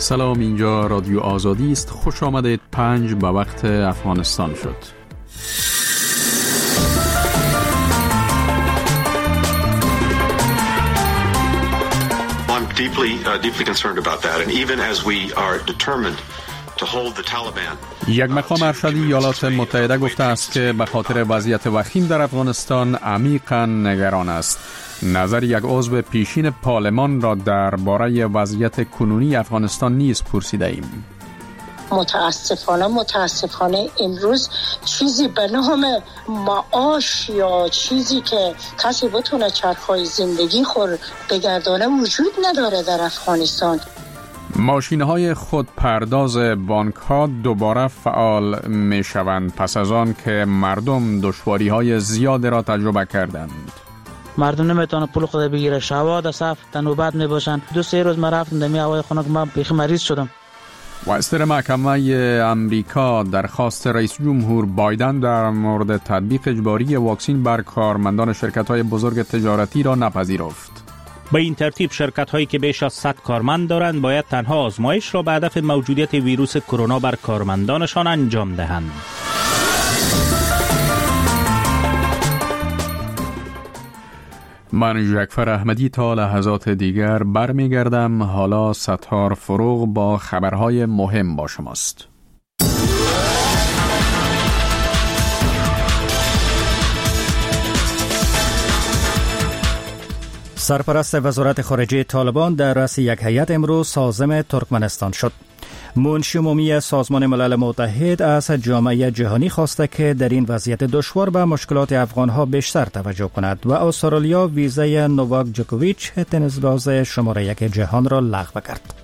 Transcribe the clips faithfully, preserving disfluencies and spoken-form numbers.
سلام، اینجا رادیو آزادی است. خوش آمدید. پنج به وقت افغانستان شد. I'm deeply uh, deeply concerned about that, and even as we are determined to hold the Taliban. یک مقام ارشدی ایالات متحده گفته است که به خاطر وضعیت وخیم در افغانستان عمیقاً نگران است. نظر یک عضو پیشین پارلمان را درباره وضعیت کنونی افغانستان نیز پرسیده ایم. متاسفانه متاسفانه امروز چیزی به نام معاش یا چیزی که کسی بتونه چرخهای زندگی خور بگردانه وجود نداره در افغانستان. ماشین‌های خودپرداز بانک‌ها دوباره فعال می‌شوند پس از آن که مردم دشواری‌های زیاد را تجربه کردند. مردم نمیتونه پول خود بگیره، شوا در صف تنوبت میباشن. دو سه روز ما رفتم دمی هوای خنک، من بیخ مریض شدم. وزیر محکمه امریکا درخواست رئیس جمهور بایدن در مورد تطبیق اجباری واکسین بر کارمندان شرکت‌های بزرگ تجارتی را نپذیرفت. به این ترتیب شرکت‌هایی که بیش از صد کارمند دارند باید تنها آزمایش را به هدف موجودیت ویروس کرونا بر کارمندانشان انجام دهند. من جعفر احمدی تا لحظات دیگر برمیگردم. حالا ستار فروغ با خبرهای مهم با شماست. سرپرست وزارت خارجه طالبان در رأس یک هیئت امروز سازم ترکمنستان شد. منشی عمومی سازمان ملل متحد از جامعه جهانی خواسته که در این وضعیت دشوار به مشکلات افغانها بیشتر توجه کند و استرالیا ویزای نوواک جوکوویچ تنیسباز شماره یک جهان را لغو کرد.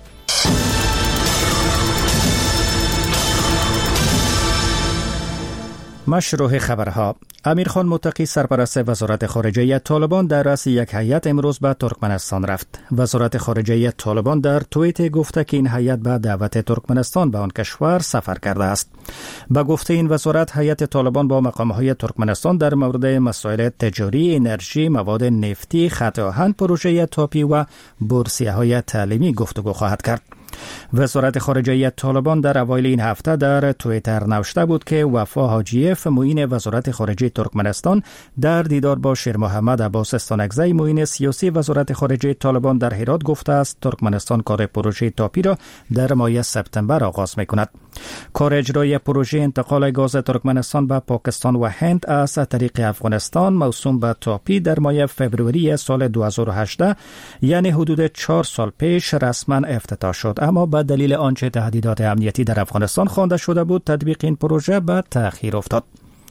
مشروع خبرها. امیرخان متقی سرپرست وزارت خارجه طالبان در رأس یک هیئت امروز به ترکمنستان رفت. وزارت خارجه طالبان در توییت گفته که این هیئت به دعوت ترکمنستان به آن کشور سفر کرده است. با گفته این وزارت، هیئت طالبان با مقام‌های ترکمنستان در مورد مسائل تجاری، انرژی، مواد نفتی، خط آهن، پروژه تاپی و بورسیه‌های تعلیمی گفتگو خواهد کرد. وزارت خارجه طالبان در اوایل این هفته در توییتر نوشته بود که وفا حاجیف، معین وزارت خارجه ترکمنستان، در دیدار با شیر محمد عباس استانکزی، معین سیاسی وزارت خارجه طالبان در هرات گفته است ترکمنستان کار پروژه تاپی را در ماه سپتامبر آغاز می‌کند. کار اجرای پروژه انتقال گاز ترکمنستان به پاکستان و هند از طریق افغانستان موسوم به تاپی در ماه فوریه سال دو هزار و هجده، یعنی حدود چهار سال پیش رسما افتتاح شد، اما به دلیل آنچه تهدیدات امنیتی در افغانستان خوانده شده بود تطبیق این پروژه به تأخیر افتاد.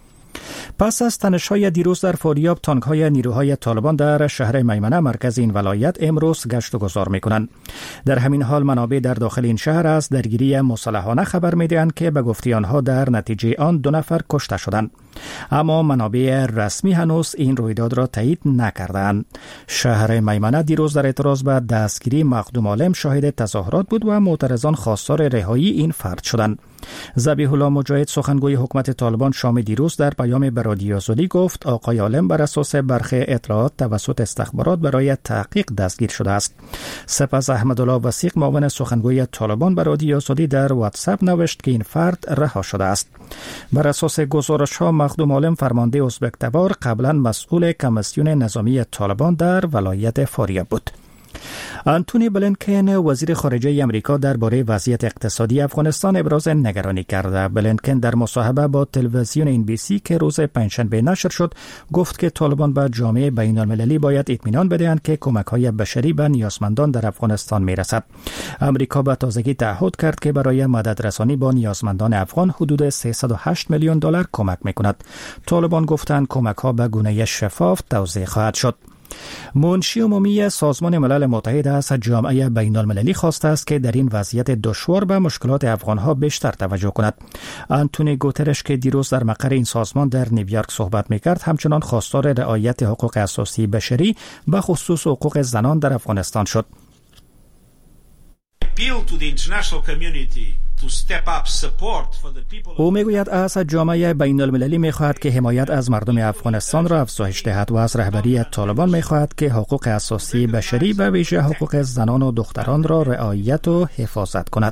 پس از تنش‌های دیروز در فاریاب، تانک‌های نیروهای طالبان در شهر میمنه مرکز این ولایت امروز گشت و گذار می‌کنند. در همین حال منابع در داخل این شهر از درگیری مسلحانه خبر می‌دهند که به گفته آنها در نتیجه آن دو نفر کشته شدند. اما منابع رسمی هنوز این رویداد را تایید نکردند. شهر میمنه دیروز در اعتراض به دستگیری مخدوم عالم شاهد تظاهرات بود و معترضان خواستار رهایی این فرد شدند. ذبیح الله مجاهد سخنگوی حکومت طالبان شام دیروز در پیام به رادیو آزادی گفت آقای عالم بر اساس برخی اطلاعات توسط استخبارات برای تحقیق دستگیر شده است. سپس احمدالله وثیق معاون سخنگوی طالبان به رادیو آزادی در واتساپ نوشت که این فرد رها شده است. بر اساس گزارش‌ها مخدوم عالم فرمانده ازبک تبار قبلا مسئول کمیسیون نظامی طالبان در ولایت فاریاب بود. آنتونی بلینکن وزیر خارجه امریکا درباره وضعیت اقتصادی افغانستان ابراز نگرانی کرده. بلینکن در مصاحبه با تلویزیون این بی سی که روز پنجشنبه نشر شد گفت که طالبان به جامعه بین‌المللی باید اطمینان بدهند که کمک‌های بشری به نیازمندان در افغانستان میرسد. امریکا به تازگی تعهد کرد که برای مددرسانی با نیازمندان افغان حدود سیصد و هشت میلیون دلار کمک می‌کند. طالبان گفتند کمک‌ها به گونه شفاف توزیع خواهد شد. منشی عمومی سازمان ملل متحد از جامعه بین‌المللی خواسته است که در این وضعیت دشوار به مشکلات افغانها بیشتر توجه کند. آنتونی گوترش که دیروز در مقر این سازمان در نیویورک صحبت می‌کرد همچنان خواستار رعایت حقوق اساسی بشری به خصوص حقوق زنان در افغانستان شد. Appeal to the international community او میگوید از جامعه بین المللی میخواهد که حمایت از مردم افغانستان را افزایش دهد و از رهبری طالبان میخواهد که حقوق اساسی بشری و ویژه حقوق زنان و دختران را رعایت و حفاظت کند.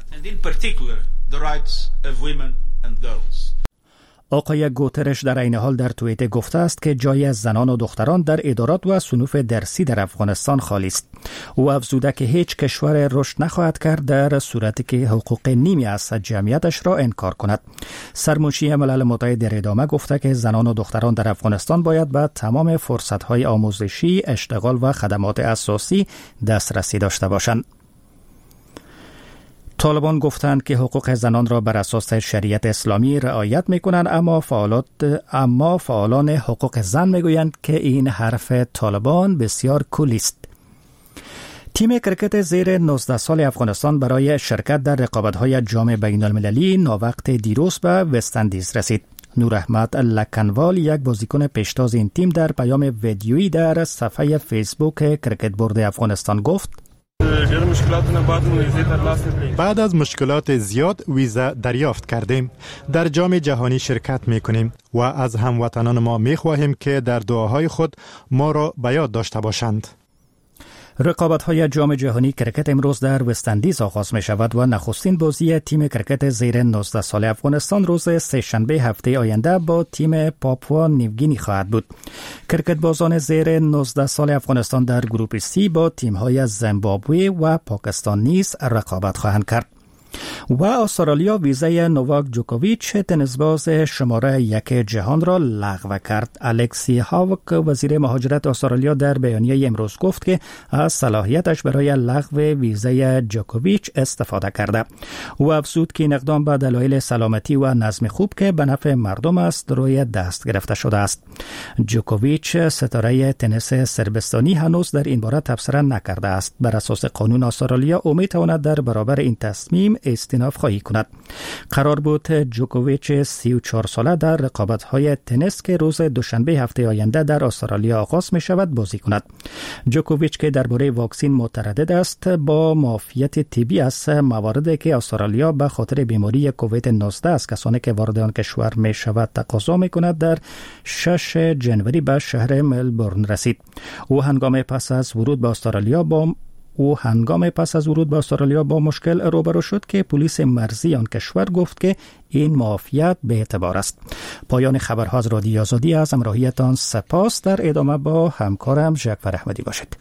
آقای گوترش در این حال در توییتر گفته است که جای زنان و دختران در ادارات و صنوف درسی در افغانستان خالی است. او افزوده که هیچ کشور رشد نخواهد کرد در صورتی که حقوق نیمی از جمعیتش را انکار کند. سرمنشی ملل متحد در ادامه گفته که زنان و دختران در افغانستان باید به تمام فرصت‌های آموزشی، اشتغال و خدمات اساسی دسترسی داشته باشند. طالبان گفتند که حقوق زنان را بر اساس شریعت اسلامی رعایت می‌کنند، اما فعالات اما فعالان حقوق زن میگویند که این حرف طالبان بسیار کلی است. تیم کرکت زیر نوزده سال افغانستان برای شرکت در رقابت‌های جام بین‌المللی ناوقت دیروز به وست‌اندیز رسید. نور احمد لکنوال، یک بازیکن پیشتاز این تیم، در پیام ویدیویی در صفحه فیسبوک کرکت بورد افغانستان گفت: بعد از مشکلات زیاد ویزا دریافت کردیم. در جام جهانی شرکت می کنیم و از هموطنان ما می خواهیم که در دعاهای خود ما را به یاد داشته باشند. رقابت‌های جام جهانی کرکت امروز در وست‌اندیز آغاز می شود و نخستین بازی تیم کرکت زیر نوزده سال افغانستان روز سه‌شنبه هفته آینده با تیم پاپوا نیوگینی خواهد بود. کرکت بازان زیر نوزده سال افغانستان در گروپ سی با تیم‌های زیمبابوه و پاکستان نیز رقابت خواهند کرد. و استرالیا ویزای نوواک جوکوویچ تنیسباز شماره یک جهان را لغو کرد. الکسی هاوک، وزیر مهاجرت استرالیا، در بیانیه امروز گفت که از صلاحیتش برای لغو ویزای جوکوویچ استفاده کرده. او افزود که این اقدام به دلایل سلامتی و نظم خوب که به نفع مردم است روی دست گرفته شده است. جوکوویچ، ستاره تنیس سربستانی، هنوز در این باره تبصره نکرده است. بر اساس قانون استرالیا او میتواند در برابر این تصمیم استیناف خواهی کند. قرار بود جوکوویچ سی و چهار ساله در رقابت‌های تنیس که روز دوشنبه هفته آینده در استرالیا آغاز می شود بازی کند. جوکوویچ که درباره واکسین متردد است، با معافیت طبی از مواردی که استرالیا به خاطر بیماری کووید نوزده از کسانی که وارد آن کشور می شود تقاضا می کند، در شش جنوری به شهر ملبورن رسید. او هنگام پس از ورود به استرالیا با او هنگام پس از ورود به استرالیا با مشکل روبرو شد که پلیس مرزی آن کشور گفت که این معافیت به اعتبار است. پایان خبرها از رادیو آزادی. از همراهیتان سپاس. در ادامه با همکارم جعفر احمدی باشید.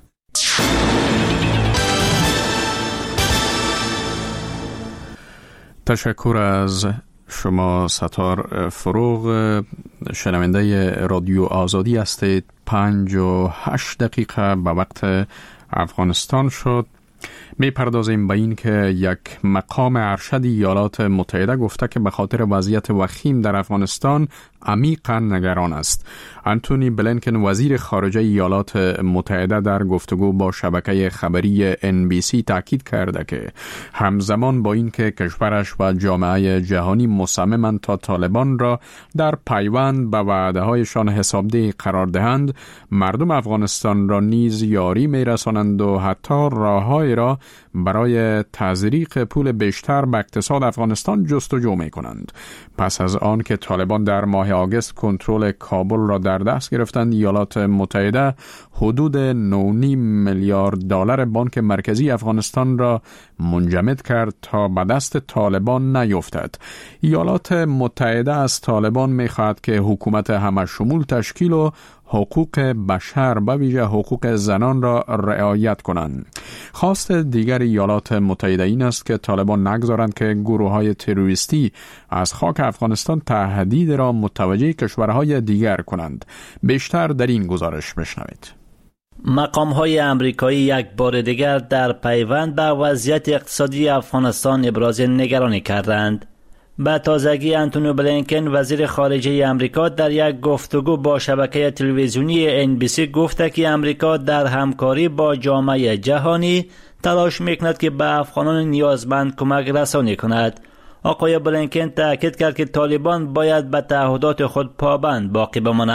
تشکر از شما ستار فروغ. شنونده رادیو آزادی هستید. پنج و هشت دقیقه به وقت افغانستان شد. می پردازیم به این که یک مقام ارشد ایالات متحده گفته که به خاطر وضعیت وخیم در افغانستان عمیقاً نگران است. انتونی بلینکن، وزیر خارجه ایالات متحده، در گفتگو با شبکه خبری ان بی سی تاکید کرده که همزمان با این که کشورش و جامعه جهانی مصممند تا طالبان را در پیوند به وعده‌هایشان حسابدهی قرار دهند، مردم افغانستان را نیز یاری می‌رسانند و حتی راه‌های را برای تزریق پول بیشتر به اقتصاد افغانستان جستجو می‌کنند. پس از آن که طالبان در ماه آگوست کنترل کابل را در دست گرفتند، ایالات متحده حدود نه و نیم میلیارد دلار بانک مرکزی افغانستان را منجمد کرد تا به دست طالبان نیفتد. ایالات متحده از طالبان می‌خواهد که حکومت همه شمول تشکیل و حقوق بشر به ویژه حقوق زنان را رعایت کنند. خواست دیگر ایالات متحده این است که طالبان نگذارند که گروه‌های تروریستی از خاک افغانستان تهدید را متوجه کشورهای دیگر کنند. بیشتر در این گزارش بشنوید. مقام‌های آمریکایی یک بار دیگر در پیوند به وضعیت اقتصادی افغانستان ابراز نگرانی کردند. به تازگی انتونی بلینکن، وزیر خارجه آمریکا، در یک گفتگو با شبکه تلویزیونی ان بی سی گفت که آمریکا در همکاری با جامعه جهانی تلاش میکند که به افغانان نیازمند کمک رسانی کند. آقای بلینکن تاکید کرد که طالبان باید به تعهدات خود پابند باقی بمانند.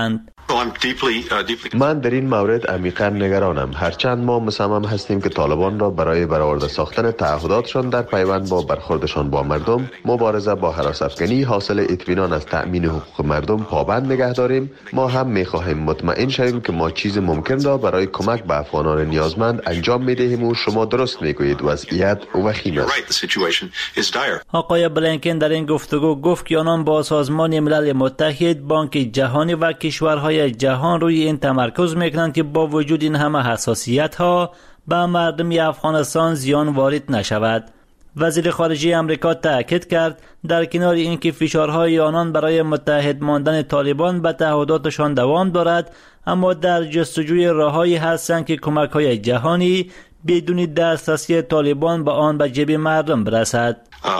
من در این مورد عمیقا نگرانم، هرچند ما مصمم هستیم که طالبان را برای برآورده ساختن تعهداتشان در پیوند با برخوردشان با مردم، مبارزه با هراس افکنی، حاصل اطمینان از تأمین حقوق مردم پابند نگه داریم. ما هم می‌خواهیم مطمئن شویم که ما چیز ممکن را برای کمک به افغانان نیازمند انجام می‌دهیم و شما درست می‌گویید، وضعیت وخیم است. آقای بلینکن در این گفتگو گفت که آنان با سازمان ملل متحد، بانک جهانی و کشورهای جهان روی این تمرکز میکنند که با وجود این همه حساسیت ها به مردم افغانستان زیان وارد نشود. وزیر خارجه امریکا تاکید کرد در کنار اینکه فشارهای آنان برای متحد ماندن طالبان به تعهداتشان دوام دارد، اما در جستجوی راههایی هستند که کمک‌های جهانی بدون دسترسی طالبان به آن به جیب مردم برسد.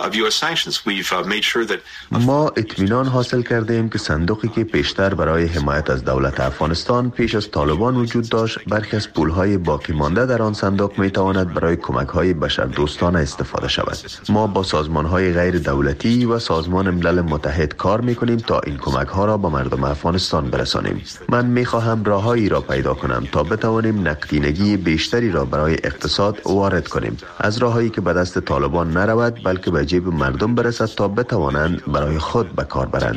ما اطمینان حاصل کرده ایم که صندوقی که پیشتر برای حمایت از دولت افغانستان پیش از طالبان وجود داشت، برخی از پولهای باقی مانده در آن صندوق می تواند برای کمک‌های بشردوستانه استفاده شود. ما با سازمان‌های غیر دولتی و سازمان ملل متحد کار می‌کنیم تا این کمک‌ها را به مردم افغانستان برسانیم. من می‌خواهم راههایی را پیدا کنم تا بتوانیم نقدینگی بیشتری را برای اقتصاد وارد کنیم، از راههایی که به دست طالبان نرود بلکه به جیب مردم برسد تا بتوانند برای خود به کار برند.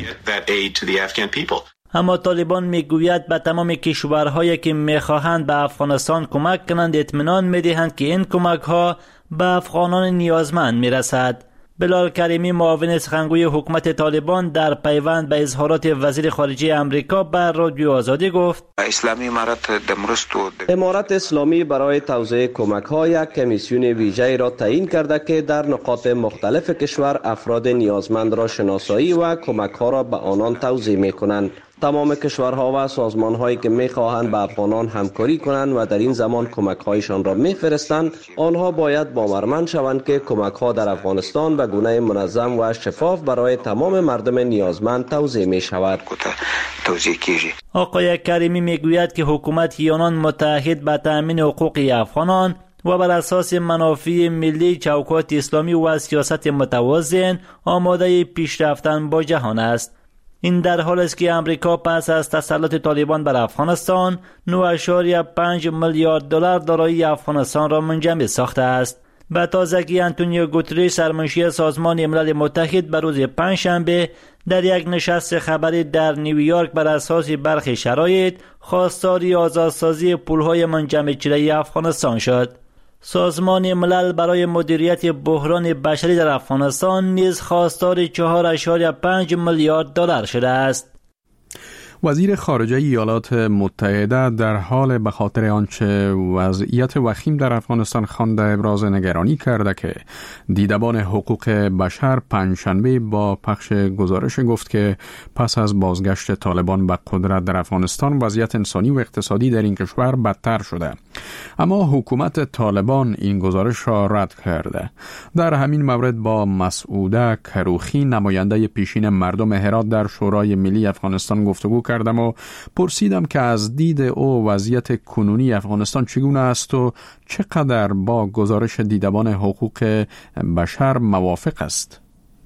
اما طالبان میگوید به تمام کشورهایی که میخواهند به افغانستان کمک کنند اطمینان میدهند که این کمک ها به افغانان نیازمند میرسد. بلال کریمی، معاون سخنگوی حکومت طالبان، در پیوند به اظهارات وزیر خارجه امریکا بر رادیو آزادی گفت: اسلامی امارت امارت اسلامی برای توزیع کمک‌ها یک کمیسیون ویژه‌ای را تعیین کرده که در نقاط مختلف کشور افراد نیازمند را شناسایی و کمک‌ها را به آنان توزیع می‌کنند. تمام کشورها و سازمان‌هایی که می‌خواهند با افغانان همکاری کنند و در این زمان کمک‌هایشان را می‌فرستند، آنها باید باورمند شوند که کمک‌ها در افغانستان به گونه منظم و شفاف برای تمام مردم نیازمند توزیع می‌شود. آقای کریمی میگوید که حکومت آنان متحد به تأمین حقوق افغانان و بر اساس منافع ملی، چوکات اسلامی و سیاست متوازن آماده پیش رفتن با جهان است. این در حال است که امریکا پس از تسلط طالبان بر افغانستان نه اشاریه پنج میلیارد دلار دارایی افغانستان را منجمد ساخته است. به تازگی آنتونیو گوترش، سرمنشی سازمان ملل متحد، به روز پنجشنبه در یک نشست خبری در نیویورک بر اساس برخی شرایط خواستار آزادسازی پولهای منجمد شده افغانستان شد. سازمان ملل برای مدیریت بحران بشری در افغانستان نیز خواستار چهار اشاریه پنج میلیارد دلار شده است. وزیر خارجه ایالات متحده در حال به خاطر آنچه وضعیت وخیم در افغانستان خوانده ابراز نگرانی کرده که دیدبان حقوق بشر پنجشنبه با پخش گزارش گفت که پس از بازگشت طالبان به قدرت در افغانستان وضعیت انسانی و اقتصادی در این کشور بدتر شده. اما حکومت طالبان این گزارش را رد کرده. در همین مورد با مسعوده کروخی، نماینده پیشین مردم هرات در شورای ملی افغانستان گفتگو کردم و پرسیدم که از دید او وضعیت کنونی افغانستان چگونه است و چقدر با گزارش دیدبان حقوق بشر موافق است.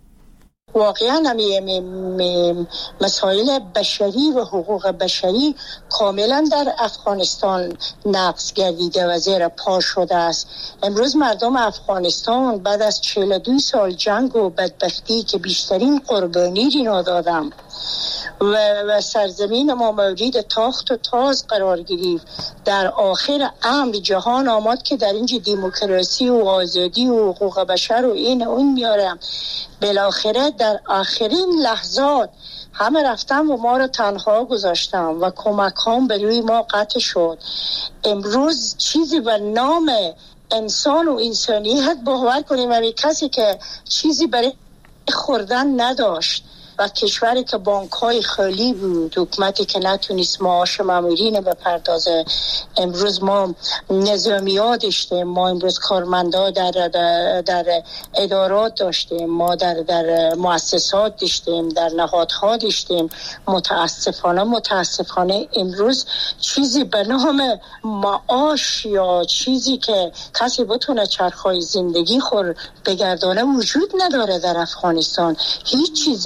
واقعا همین مسائل بشری و حقوق بشری کاملا در افغانستان نقض گردیده و زیر پا شده است. امروز مردم افغانستان بعد از چهل و دو سال جنگ و بدبختی که بیشترین قربانی را دادم و, و سرزمین ما مورد تاخت و تاز قرار گرفت، در آخر امر جهان آمد که در اینجا دموکراسی و آزادی و حقوق بشر و این اون میارم. بالاخره در آخرین لحظات همه رفتم و ما را تنها گذاشتم و کمک هم به روی ما قطع شد. امروز چیزی به نام انسان و انسانیت باور کنیم، همین کسی که چیزی برای خوردن نداشت و کشوری که بانک‌های خالی بود، حکومتی که نتونست معاش مامورین بپردازه، امروز ما نظامیات داشتیم، ما امروز کارمندا در, در در ادارات داشتیم، ما در در مؤسسات داشتیم، در نهادها داشتیم. متاسفانه متاسفانه امروز چیزی به نام معاش یا چیزی که کسی بتونه چرخهای زندگی خور بگردانه وجود نداره در افغانستان. هیچ چیز نیست.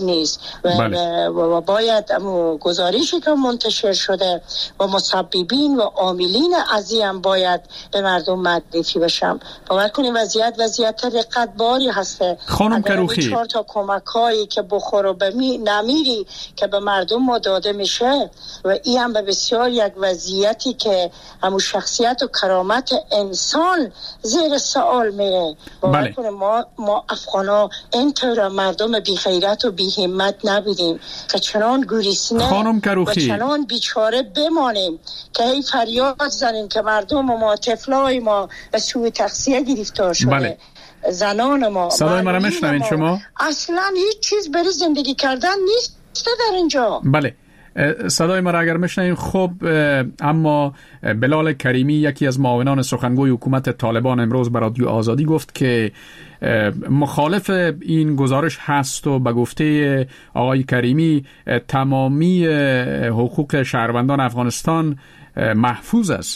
و, بله. و, و باید امو گزارشی که منتشر شده و مسببین و عاملین ازیم باید به مردم معرفی بشم. باور کنیم وضعیت وضعیت رقتباری هسته. خانم کروخی، چهار تا کمک هایی که بخور و بمی نمیری که به مردم ما داده میشه و این هم به بسیار یک وضعیتی که همون شخصیت و کرامت انسان زیر سوال میره. باور کنیم ما ما افغانا اینطور مردم بی غیرت و بی همت نبودیم که چنان گریسنه خانم کروخی و چنان بیچاره بمانیم که هی فریاد زنیم که مردم ما طفلای ما به سوء تغذیه گرفتار شده. بله. زنان ما صدای مرا میشنوین شما؟ اصلا هیچ چیز برای زندگی کردن نیست در اینجا. بله، صدای مرا اگر میشنوین. خب اما بلال کریمی یکی از معاونان سخنگوی حکومت طالبان امروز به رادیو آزادی گفت که مخالف این گزارش هست و به گفته آقای کریمی تمامی حقوق شهروندان افغانستان محفوظ است.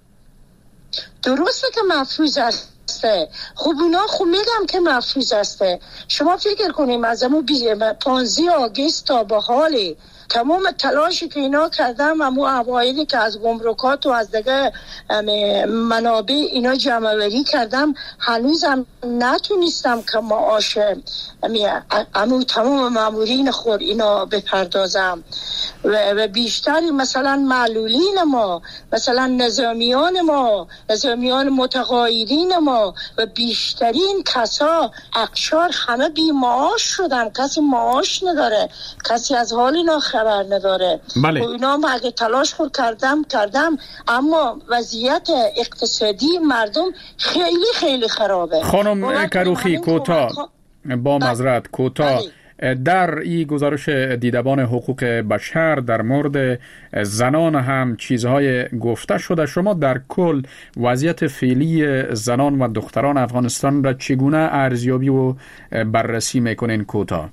درسته که محفوظ است. خب اونا خب میگم که محفوظ است. شما فکر کنیم از امو پانزده آگوست تا به حالی تمام تلاشی که اینا کردم امو اوایلی که از گمرکات و از دیگه منابع اینا جمع آوری کردم هنوزم نتونستم که معاش امو تمام مامورین خود اینا بپردازم و بیشتری مثلا معلولین ما، مثلا نظامیان ما، نظامیان متقاعدین ما و بیشترین کسا اقشار همه بی معاش شدن. کسی معاش نداره، کسی از حال اینا خبر نداره. بله. و اینا ما اگه تلاش خود کردم کردم اما وضعیت اقتصادی مردم خیلی خیلی خرابه. خانم کروخی کوتاه با معذرت کوتاه در این گزارش دیدبان حقوق بشر در مورد زنان هم چیزهای گفته شده. شما در کل وضعیت فعلی زنان و دختران افغانستان را چگونه ارزیابی و بررسی میکنین کوتاه؟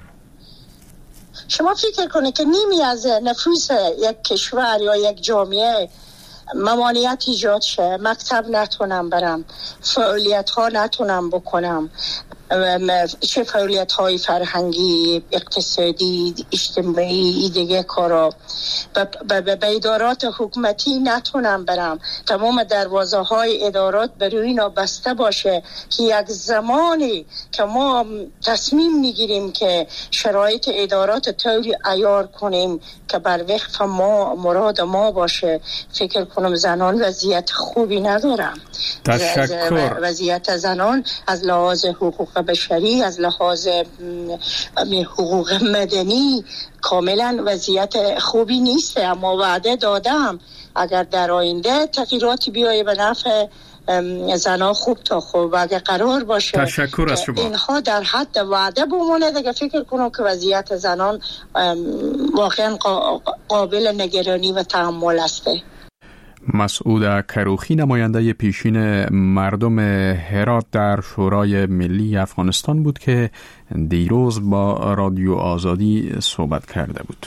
شما فکر کنید که نیمی از نفوس یک کشور یا یک جامعه ممانعت ایجاد شه، مکتب نتونم برم، فعالیت ها نتونم بکنم، چه فعالیت های فرهنگی، اقتصادی، اجتماعی، دیگه کارا به ادارات حکومتی نتونم برم، تمام دروازه های ادارات بروی اینا بسته باشه که یک زمانی که ما تصمیم میگیریم که شرایط ادارات طوری عیار کنیم که بر وقف ما مراد ما باشه، فکر کنم زنان وضعیت خوبی ندارم. تشکر. وضعیت زنان از لحاظ حقوق بشری، از لحاظ حقوق مدنی کاملا وضعیت خوبی نیست. اما وعده دادم اگر در آینده تغییراتی بیایه به نفع زنان خوب تا خوب و اگر قرار باشه تشکر از شما. اینها در حد وعده بمونه دیگه فکر کنم که وضعیت زنان واقعا قابل نگرانی و تحمل است. مسعود کروخی نماینده پیشین مردم هرات در شورای ملی افغانستان بود که دیروز با رادیو آزادی صحبت کرده بود.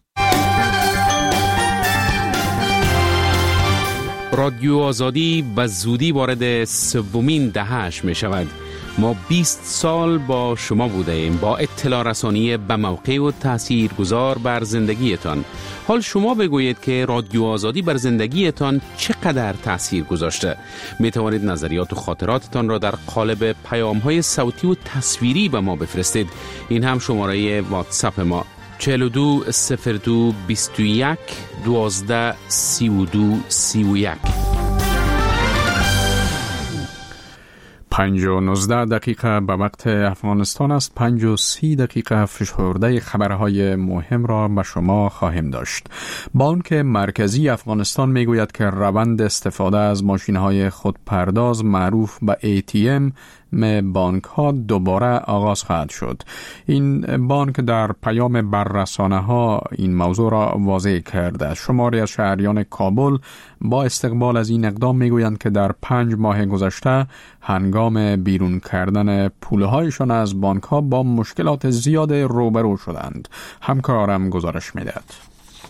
رادیو آزادی به زودی وارد سومین دهه‌اش می شود. ما بیست سال با شما بوده ایم با اطلاع رسانی به موقع و تأثیر گذار بر زندگیتان. حال شما بگویید که رادیو آزادی بر زندگیتان چقدر تأثیر گذاشته. می توانید نظریات و خاطراتتان را در قالب پیام‌های صوتی و تصویری به ما بفرستید. این هم شماره واتساپ ما چهل و دو صفر دو بیست و یک دوازده سی و دو سی و یک. پنج و نوزده دقیقه به وقت افغانستان است. پنج و سی دقیقه فشرده خبرهای مهم را به شما خواهیم داشت. بانک مرکزی افغانستان میگوید که روند استفاده از ماشین‌های خودپرداز معروف به ای تی ام بانک ها دوباره آغاز خواهد شد. این بانک در پیام بر رسانه ها این موضوع را واضح کرده. شماری از شهریان کابل با استقبال از این اقدام میگویند که در پنج ماه گذشته هنگام بیرون کردن پوله هایشان از بانک ها با مشکلات زیاد روبرو شدند. همکارم گزارش میدهد.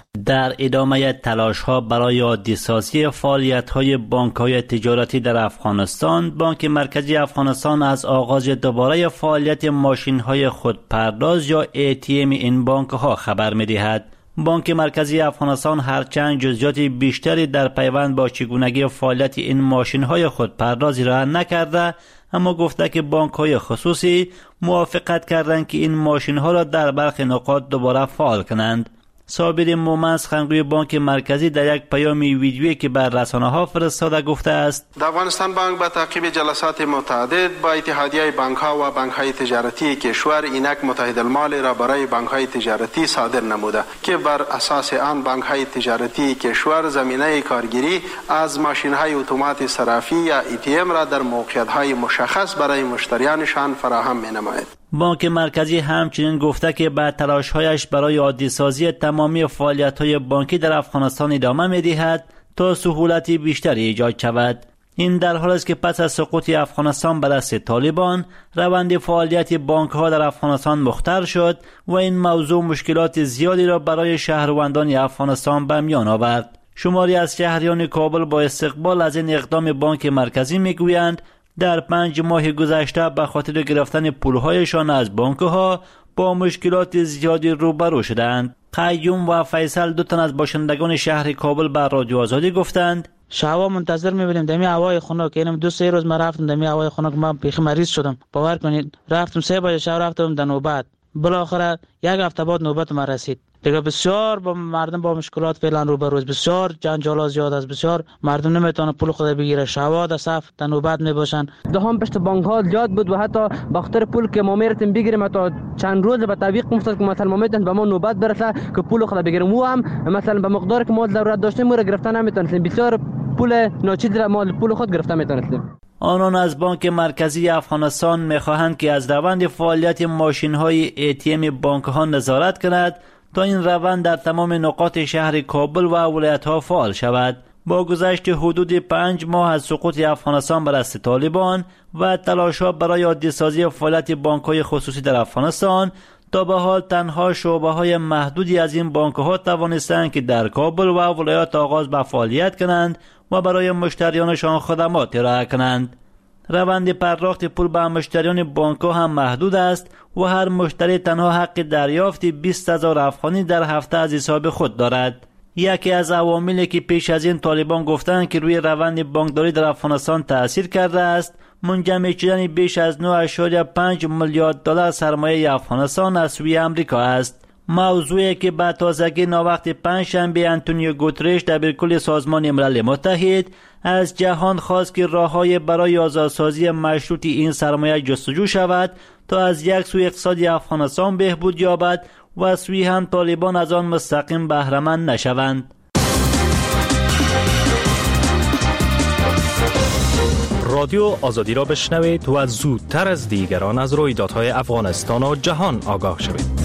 در ادامه تلاش ها برای عادی‌سازی فعالیت های بانک های تجارتی در افغانستان، بانک مرکزی افغانستان از آغاز دوباره فعالیت ماشین های خودپرداز یا ای تی ام این بانک ها خبر می دهد. بانک مرکزی افغانستان هرچند جزئیات بیشتری در پیوند با چگونگی فعالیت این ماشین های خودپردازی را نکرده، اما گفته که بانک های خصوصی موافقت کردند که این ماشین ها را در برخی نقاط دوباره فعال کنند. صابر مومن سخنگوی بانک مرکزی در یک پیام ویدیویی که بر رسانه ها فرستاده گفته است: در افغانستان بانک با تعقیب جلسات متعدد با اتحادیه بانک ها و بانک های تجارتی کشور اینک متحد المال را برای بانک های تجارتی صادر نموده که بر اساس آن بانک های تجارتی کشور زمینه کارگیری از ماشین های اتومات صرافی یا ای تی ام را در موقعیت های مشخص برای مشتریانشان فراهم می نماید. بانک مرکزی همچنین گفته که بعد تلاش‌هایش برای عادی‌سازی تمامی فعالیت‌های بانکی در افغانستان ادامه می‌دهد تا سهولتی بیشتری ایجاد شود. این در حالی است که پس از سقوط افغانستان به دست طالبان، روند فعالیت بانک‌ها در افغانستان مختل شد و این موضوع مشکلات زیادی را برای شهروندان افغانستان به میان آورد. شماری از شهریان کابل با استقبال از این اقدام بانک مرکزی می‌گویند در پنج ماه گذشته به خاطر گرفتن پولهایشان از بانکها با مشکلات زیادی روبرو شدند. قیوم و فیصل دو تن از باشندگان شهر کابل به رادیو آزادی گفتند: شوا منتظر می‌بودیم دمی هوای خنک، اینم دو سه روز ما رفتم دمی هوای خنک، من پیش مریض شدم. باور کنید رفتم سه بجه شب رفتم در نوبت، بالاخره یک هفته بعد نوبت ما رسید. دیگه بسیار با مردم با مشکلات فعلا روبروست، بسیار جنجالات زیاد است، بسیار مردم نمیتونه پول خود بگیره، شوا در صف در نوبت میباشن. دهان پشت بانک ها زیاد بود و حتی بخاطر پول که ما میرتیم بگیریم تا چند روز به تعویق میفتاد که مثلا ما میتونیم به ما نوبت برسه که پول خود بگیریم، و هم مثلا به مقدار که ما ضرورت داشتیم ما رو گرفتن نمیتونستیم، بسیار پول ناچیز را ما پول خود گرفتن میتونستیم. آنان از بانک مرکزی افغانستان میخواهند که از روند فعالیت ماشین های ای تی ام بانک ها نظارت کند تا این روند در تمام نقاط شهر کابل و ولایت ها فعال شود. با گذشت حدود پنج ماه از سقوط افغانستان بر دست طالبان و تلاش‌ها برای عادی‌سازی فعالیت بانک‌های خصوصی در افغانستان، تا به حال تنها شعبه‌های محدودی از این بانک‌ها توانستند که در کابل و ولایات آغاز به فعالیت کنند و برای مشتریانشان خدمات ارائه کنند. روند پرداخت پول به مشتریان بانک‌ها هم محدود است و هر مشتری تنها حق دریافت بیست هزار افغانی در هفته از حساب خود دارد. یکی از عواملی که پیش از این طالبان گفتند که روی روند بانکداری در افغانستان تأثیر کرده است، منجمد شدن بیش از نه ممیز پنج میلیارد دلار سرمایه افغانستان از سوی آمریکا است. موضوعی که به تازگی ناوقت پنجشنبه آنتونیو گوترش دبیرکل سازمان ملل متحد از جهان خواست که راه‌های برای آزادسازی مشروط این سرمایه جستجو شود تا از یک سوی اقتصاد افغانستان بهبود یابد و از سوی هم طالبان از آن مستقیم بهره مند نشوند. رادیو آزادی را بشنوید و زودتر از دیگران از رویدادهای افغانستان و جهان آگاه شوید.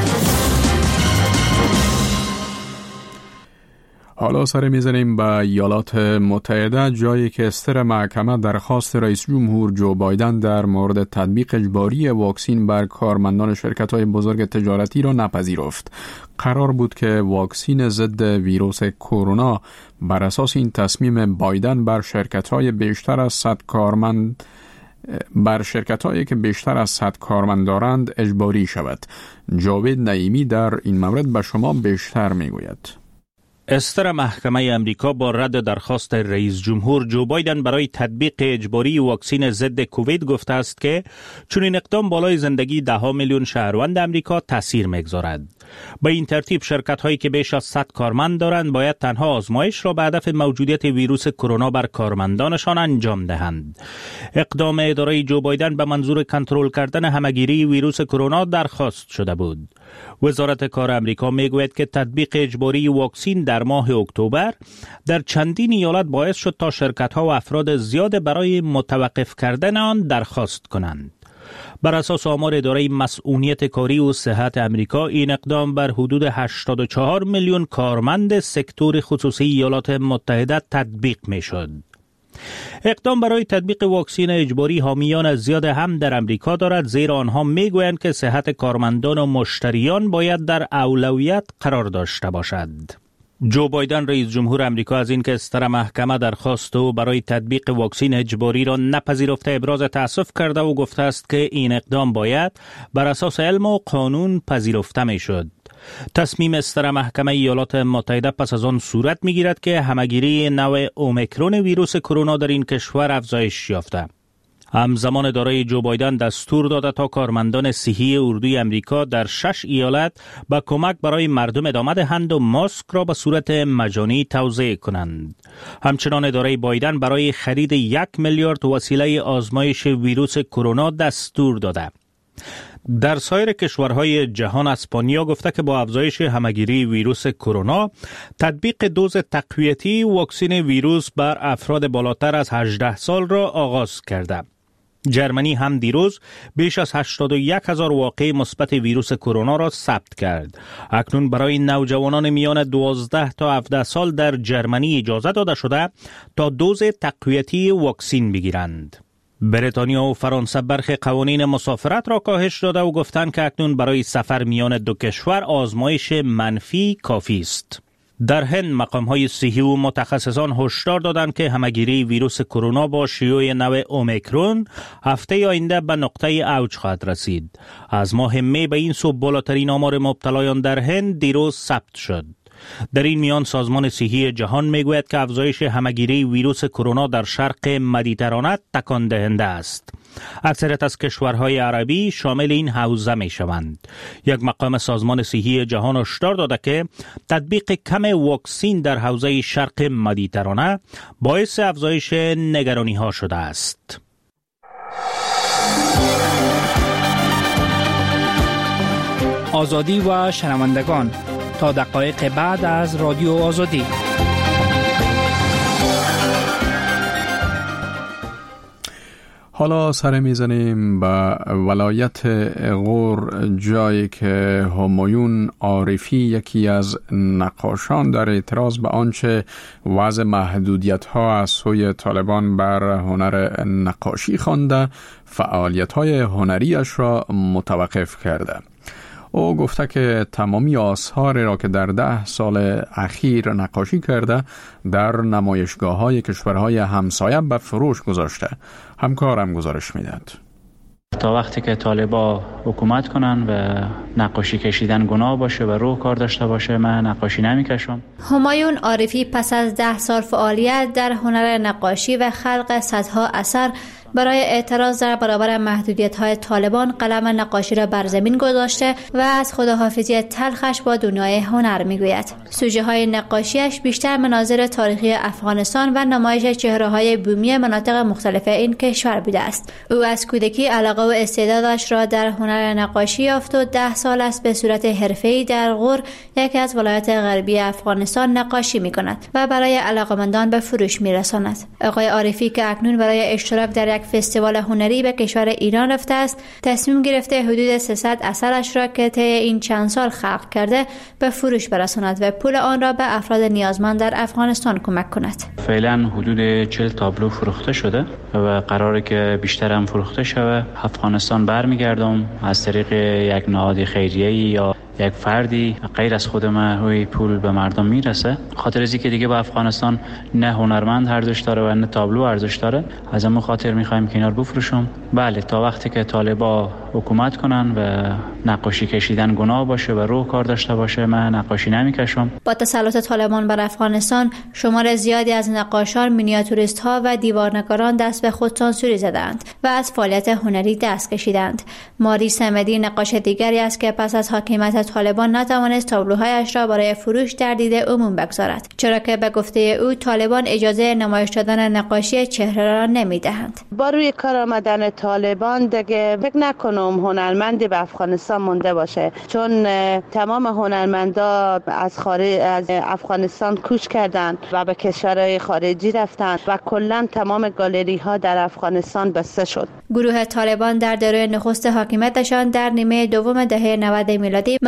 حالا سر میزنیم به ایالات متحده، جایی که استر محکمه درخواست رئیس جمهور جو بایدن در مورد تطبیق اجباری واکسین بر کارمندان شرکت‌های بزرگ تجارتی را نپذیرفت. قرار بود که واکسین ضد ویروس کرونا بر اساس این تصمیم بایدن بر شرکت‌های بیشتر از صد کارمند بر شرکت‌هایی که بیشتر از صد کارمند دارند اجباری شود. جاوید نعیمی در این مورد به شما بیشتر میگوید. استر محکمه امریکا با رد درخواست رئیس جمهور جو بایدن برای تطبیق اجباری واکسین ضد کووید گفته است که چون این اقدام بالای زندگی ده ها میلیون شهروند امریکا تاثیر میگذارد. به این ترتیب شرکت هایی که بیش از صد کارمند دارند باید تنها آزمایش را به هدف موجودیت ویروس کرونا بر کارمندانشان انجام دهند. اقدام اداره جو بایدن به منظور کنترل کردن همهگیری ویروس کرونا درخواست شده بود. وزارت کار امریکا میگوید که تطبیق اجباری واکسین در ماه اکتبر در چندین ایالت باعث شد تا شرکت‌ها و افراد زیاد برای متوقف کردن آن درخواست کنند. بر اساس آمار اداره مسئولیت کاری و صحت امریکا، این اقدام بر حدود هشتاد و چهار میلیون کارمند سکتور خصوصی ایالات متحده تطبیق می شد. اقدام برای تطبیق واکسین اجباری حامیان زیاد هم در امریکا دارد، زیرا آنها میگویند که صحت کارمندان و مشتریان باید در اولویت قرار داشته باشد. جو بایدن رئیس جمهور امریکا از اینکه ستر محکمه درخواست او برای تطبیق واکسین اجباری را نپذیرفته ابراز تأسف کرده و گفته است که این اقدام باید بر اساس علم و قانون پذیرفته میشد. تصمیم ستر محکمه ایالات متحده پس از آن صورت میگیرد که همهگیری نوع اومیکرون ویروس کرونا در این کشور افزایش یافته. همزمان دارای جو بایدن دستور داده تا کارمندان صحی اردوی امریکا در شش ایالت به کمک برای مردم ادامه دهند و ماسک را به صورت مجانی توزیع کنند. همچنان اداره بایدن برای خرید یک میلیارد وسیله آزمایش ویروس کرونا دستور داده. در سایر کشورهای جهان اسپانیا گفته که با افزایش همهگیری ویروس کرونا تطبیق دوز تقویتی واکسن ویروس بر افراد بالاتر از هجده سال را آغاز کرده. جرمنی هم دیروز بیش از هشتاد و یک هزار واقعه مثبت ویروس کرونا را ثبت کرد. اکنون برای نوجوانان میان دوازده تا هفده سال در جرمنی اجازه داده شده تا دوز تقویتی واکسن بگیرند. بریتانیا و فرانسه برخی قوانین مسافرت را کاهش داده و گفتند که اکنون برای سفر میان دو کشور آزمایش منفی کافی است. در هند مقام‌های صحی و متخصصان هشدار دادند که همهگیری ویروس کرونا با شیوع نو اومیکرون هفته آینده به نقطه اوج خواهد رسید. از ماه می به این سو بالاترین آمار مبتلایان در هند دیروز ثبت شد. در این میان سازمان صحی جهان میگوید که افزایش همهگیری ویروس کرونا در شرق مدیترانه تکان دهنده است. اکثریت از کشورهای عربی شامل این حوزه می شوند. یک مقام سازمان صحی جهان هشدار داده که تطبیق کم واکسین در حوزه شرق مدیترانه باعث افزایش نگرانی ها شده است. آزادی و شنوندگان، تا دقایق بعد از رادیو آزادی. حالا سر میزنیم به ولایت غور، جایی که همایون عارفی یکی از نقاشان در اعتراض به آنچه وضع محدودیت ها از سوی طالبان بر هنر نقاشی خوانده فعالیت های هنریش را متوقف کرده. او گفته که تمامی آثار را که در ده سال اخیر نقاشی کرده در نمایشگاه های کشورهای همسایه به فروش گذاشته. همکارم گزارش میدهد. تا وقتی که طالبا حکومت کنن و نقاشی کشیدن گناه باشه و روح کار داشته باشه، من نقاشی نمیکشم. همایون عارفی پس از ده سال فعالیت در هنر نقاشی و خلق صدها اثر برای اعتراض در برابر محدودیت‌های طالبان قلم نقاشی را بر زمین گذاشته و از خداحافظی تلخش با دنیای هنر میگوید. سوژه‌های نقاشیش بیشتر مناظر تاریخی افغانستان و نمایش چهره‌های بومی مناطق مختلف این کشور بوده است. او از کودکی علاقه و استعدادش را در هنر نقاشی یافت و ده سال است به صورت حرفه‌ای در غور، یکی از ولایات غربی افغانستان، نقاشی می‌کند و برای علاقه‌مندان به فروش می‌رساند. آقای عارفی که اکنون برای اشتراک در فستیوال هنری به کشور ایران رفته است، تصمیم گرفته حدود سیصد اثرش را که طی این چند سال خلق کرده به فروش برساند و پول آن را به افراد نیازمند در افغانستان کمک کند. فعلا حدود چهل تابلو فروخته شده و قراره که بیشتر هم فروخته شود. افغانستان برمیگردم از طریق یک نهاد خیریه‌ای یا یک فردی غیر از خود من روی پول به مردم میرسه. خاطر از اینکه دیگه با افغانستان نه هنرمند ارزش داره و نه تابلو ارزش داره، از همون خاطر میخوایم که اینا رو بفروشم. بله، تا وقتی که طالبا حکومت کنن و نقاشی کشیدن گناه باشه و روح کار داشته باشه، من نقاشی نمیکشم. با تسلط طالبان بر افغانستان، شمار زیادی از نقاشان، مینیاتوریست ها و دیوارنگاران دست به خود سانسوری زدند و از فعالیت هنری دست کشیدند. ماری صمدی نقاش دیگری است که پس از حاکمیت طالبان نتوانست تابلوهایش را برای فروش در دید عموم بگذارد، چرا که به گفته او طالبان اجازه نمایش دادن نقاشی چهره را نمیدهند. با روی کار آمدن طالبان دیگه فکر نکنم هنرمندی به افغانستان مونده باشه، چون تمام هنرمندا از خارج از افغانستان کوچ کردند و به کشورهای خارجی رفتند و کلا تمام گالری ها در افغانستان بسته شد. گروه طالبان در دوره نخست حاکمیتشان در نیمه دوم دهه نود میلادی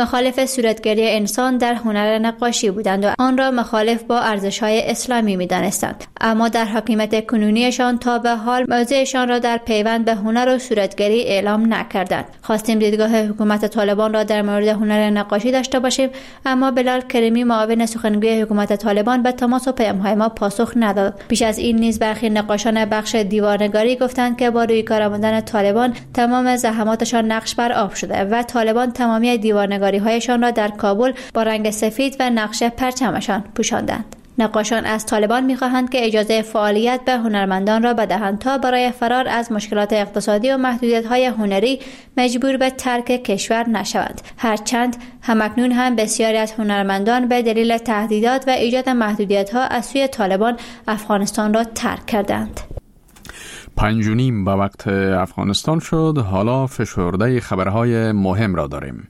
مخالف صورتگری انسان در هنر نقاشی بودند و آن را مخالف با ارزش‌های اسلامی می‌دانستند. اما در حاکمیت کنونیشان تا به حال موضعشان را در پیوند به هنر و صورتگری اعلام نکردند. خواستیم دیدگاه حکومت طالبان را در مورد هنر نقاشی داشته باشیم، اما بلال کریمی معاون سخنگوی حکومت طالبان به تماس و پیام‌های ما پاسخ نداد. پیش از این نیز برخی نقاشان بخش دیوارنگاری گفتند که با روی کار آمدن طالبان تمام زحماتشان نقش بر آب شده و طالبان تمامی دیوارنگاری‌هایشان را در کابل با رنگ سفید و نقش پرچمشان پوشاندند. نقاشان از طالبان می‌خواهند که اجازه فعالیت به هنرمندان را بدهند تا برای فرار از مشکلات اقتصادی و محدودیت‌های هنری مجبور به ترک کشور نشوند. هرچند همکنون هم بسیاری از هنرمندان به دلیل تهدیدات و ایجاد محدودیت‌ها از سوی طالبان افغانستان را ترک کردند. پنج و نیم به وقت افغانستان شد. حالا فشرده خبرهای مهم را داریم.